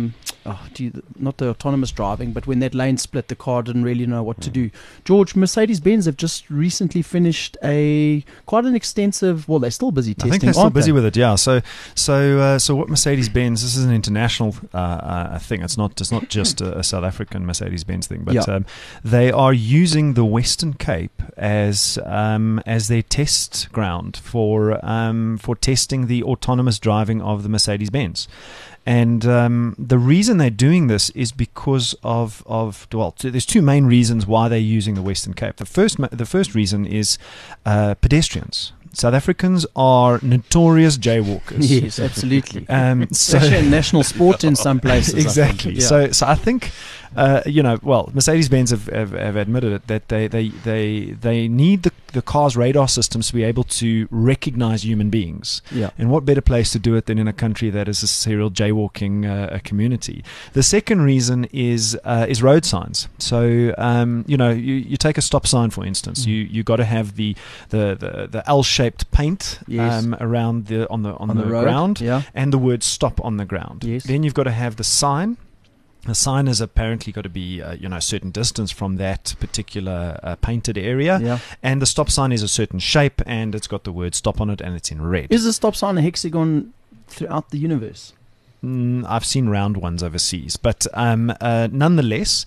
not the autonomous driving, but when that lane split, the car didn't really know what to do. George, Mercedes-Benz have just recently finished quite an extensive. Well, they're still busy testing. I think they're still aren't busy they? with it. Yeah. So what Mercedes-Benz? This is an international thing. It's not just a South African Mercedes-Benz thing, but Yeah. they are using the Western Cape as their test ground for testing the autonomous driving of the Mercedes-Benz. And the reason they're doing this is because of there's two main reasons why they're using the Western Cape. The first reason is pedestrians. South Africans are notorious jaywalkers. Yes, absolutely. So Especially in national sport in some places. I think. exactly. Yeah. So I think, Mercedes-Benz have admitted it that they need the car's radar systems to be able to recognize human beings. Yeah. And what better place to do it than in a country that is a serial jaywalking community? The second reason is road signs. So you take a stop sign, for instance. You got to have the L-shaped paint Yes. around on the road, ground, yeah. and the word stop on the ground. Yes. Then you've got to have the sign. The sign has apparently got to be a certain distance from that particular painted area, Yeah. and the stop sign is a certain shape, and it's got the word stop on it, and it's in red. Is the stop sign a hexagon throughout the universe? I've seen round ones overseas, but nonetheless,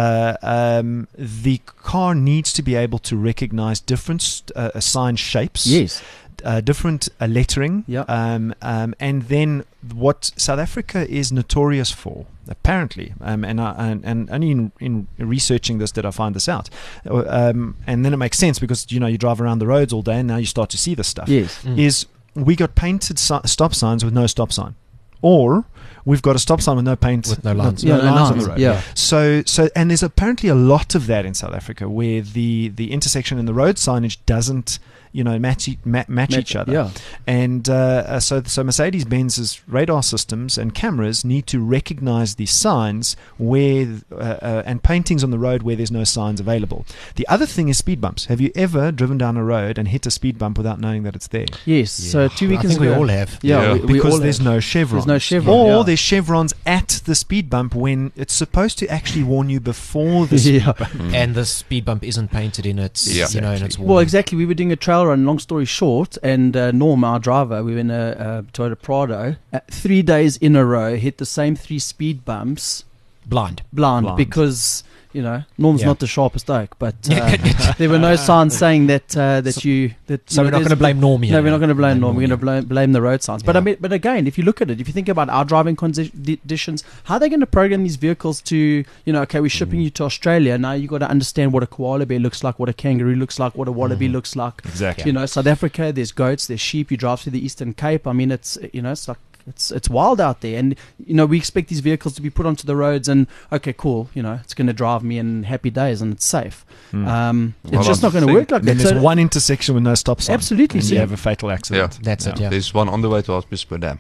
the car needs to be able to recognize different sign shapes. Yes. Different lettering, Yeah. and then what South Africa is notorious for, apparently, and only in researching this did I find this out, and then it makes sense because you drive around the roads all day and now you start to see this stuff. Yes. Is we got painted stop signs with no stop sign, or we've got a stop sign with no paint, With no lines. no Yeah, no lines on lines, the road. yeah. So and there's apparently a lot of that in South Africa where the intersection and the road signage match each other. Yeah. And so Mercedes-Benz's radar systems and cameras need to recognize these signs and paintings on the road where there's no signs available. The other thing is speed bumps. Have you ever driven down a road and hit a speed bump without knowing that it's there? Yes. So 2 weekends I think ago, we all have. Yeah, we because all there's have. no chevrons. There's no chevron, Or yeah. there's chevrons at the speed bump when it's supposed to actually warn you before the speed Yeah. bump. And the speed bump isn't painted in its, Yeah. in its Well, warning. exactly. We were doing a trail run, long story short, and Norm, our driver, we were in a Toyota Prado, 3 days in a row, hit the same 3 speed bumps Blind. blind. Because, Norm's Yeah. not the sharpest oak, but there were no signs saying that you... So we're not going to blame Norm here. No, we're not going to blame Norm. Norm, We're going to blame the road signs. But Yeah. but again, if you look at it, if you think about our driving conditions, how are they going to program these vehicles to, okay, we're shipping you to Australia. Now you've got to understand what a koala bear looks like, what a kangaroo looks like, what a wallaby looks like. Exactly. South Africa, there's goats, there's sheep. You drive through the Eastern Cape. I mean, it's like it's wild out there, and we expect these vehicles to be put onto the roads, and okay, cool, it's going to drive me in happy days, and it's safe. It's Well, just I not going to think work like Then that. there's So one intersection with no stop sign. Absolutely. And So you have a fatal accident. That's it, yeah. There's one on the way to Osmispur Dam.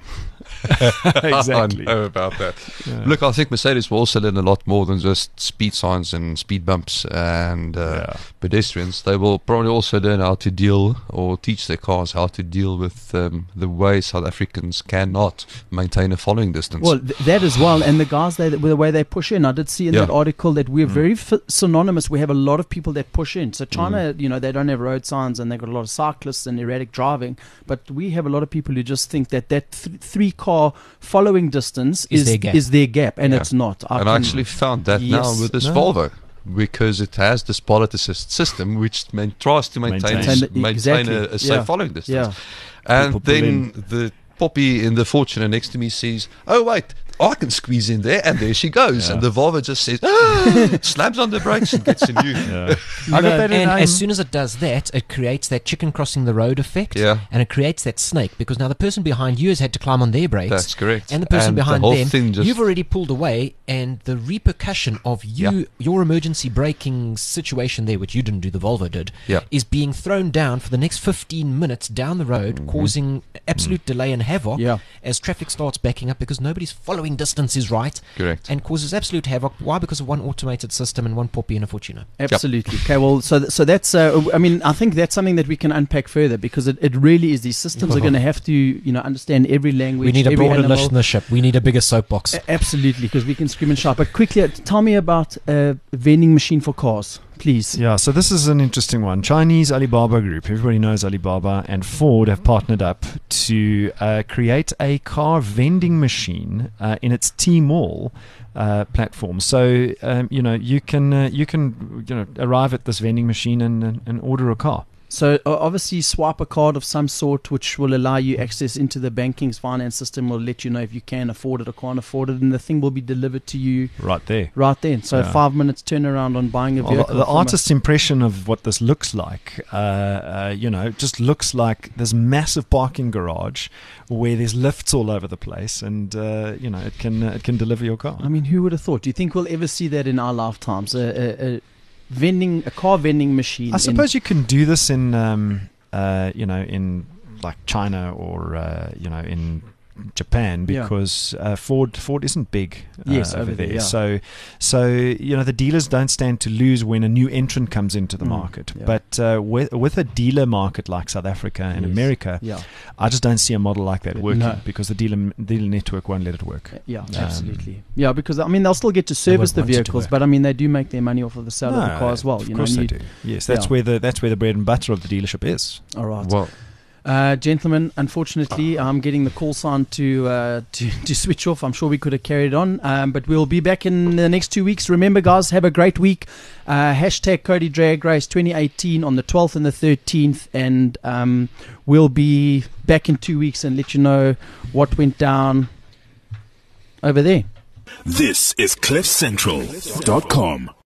Exactly. I know about that. Yeah. Look, I think Mercedes will also learn a lot more than just speed signs and speed bumps and pedestrians. They will probably also learn how to deal or teach their cars how to deal with the way South Africans cannot maintain a following distance. Well, that as well, and the guys, the way they push in. I did see in that article that we're very synonymous. We have a lot of people that push in. So China, they don't have road signs, and they've got a lot of cyclists and erratic driving. But we have a lot of people who just think that 3-car following distance Is their gap. and Yeah. it's not. I actually found that now Yes. with this No. Volvo. Because it has this pilot assist system which tries to maintain Exactly. a safe Yeah. following distance. Yeah. And People pull then the poppy in the Fortuner next to me sees, oh wait, I can squeeze in there, and there she goes. Yeah. And the Volvo just says, slams on the brakes and gets a new. Yeah. I got that in And name. as soon as it does that, it creates that chicken crossing the road effect. Yeah. And it creates that snake, because now the person behind you has had to climb on their brakes. That's correct. And the person behind whole them, thing just, you've already pulled away, and the repercussion of your emergency braking situation there, which you didn't do, the Volvo did, Yeah. is being thrown down for the next 15 minutes down the road, causing absolute delay and havoc Yeah. as traffic starts backing up because nobody's following distance is right, correct. and causes absolute havoc. Why? Because of one automated system and one poppy in a Fortuner. Absolutely. Okay, well, so that's, I think that's something that we can unpack further, because it really is, these systems are going to have to, understand every language. We need a every broader animal. listenership. We need a bigger soapbox. Absolutely, because we can scream and shout. But quickly, tell me about a vending machine for cars, please. Yeah, so this is an interesting one. Chinese Alibaba Group, everybody knows Alibaba, and Ford have partnered up to create a car vending machine in its Tmall platform. So you can arrive at this vending machine and order a car. So obviously swipe a card of some sort, which will allow you access into the banking's finance system, will let you know if you can afford it or can't afford it, and the thing will be delivered to you Right there. right then. So Yeah. 5 minutes turnaround on buying a Well, vehicle. the from a- artist's impression of what this looks like, just looks like this massive parking garage where there's lifts all over the place, and it can deliver your car. I mean, who would have thought? Do you think we'll ever see that in our lifetimes? A car vending machine. I suppose you can do this in in like China or in Japan, Yeah. because Ford isn't big Yes, over over there, there. yeah. So the dealers don't stand to lose when a new entrant comes into the Mm, market. yeah. But with a dealer market like South Africa and Yes. America, Yeah, I just don't see a model like that working, No. because the dealer network won't let it work. yeah, absolutely. Yeah, because they'll still get to service the won't want it to vehicles, work. but they do make their money off of the sale of the car as well. Of You course know, they do. Yes, that's Yeah. where the bread and butter of the dealership is. All right. Well, Gentlemen, unfortunately, I'm getting the call sign to switch off. I'm sure we could have carried on, but we'll be back in the next 2 weeks. Remember, guys, have a great week. Hashtag Cody Drag Race 2018 on the 12th and the 13th, and we'll be back in 2 weeks and let you know what went down over there. This is CliffCentral.com.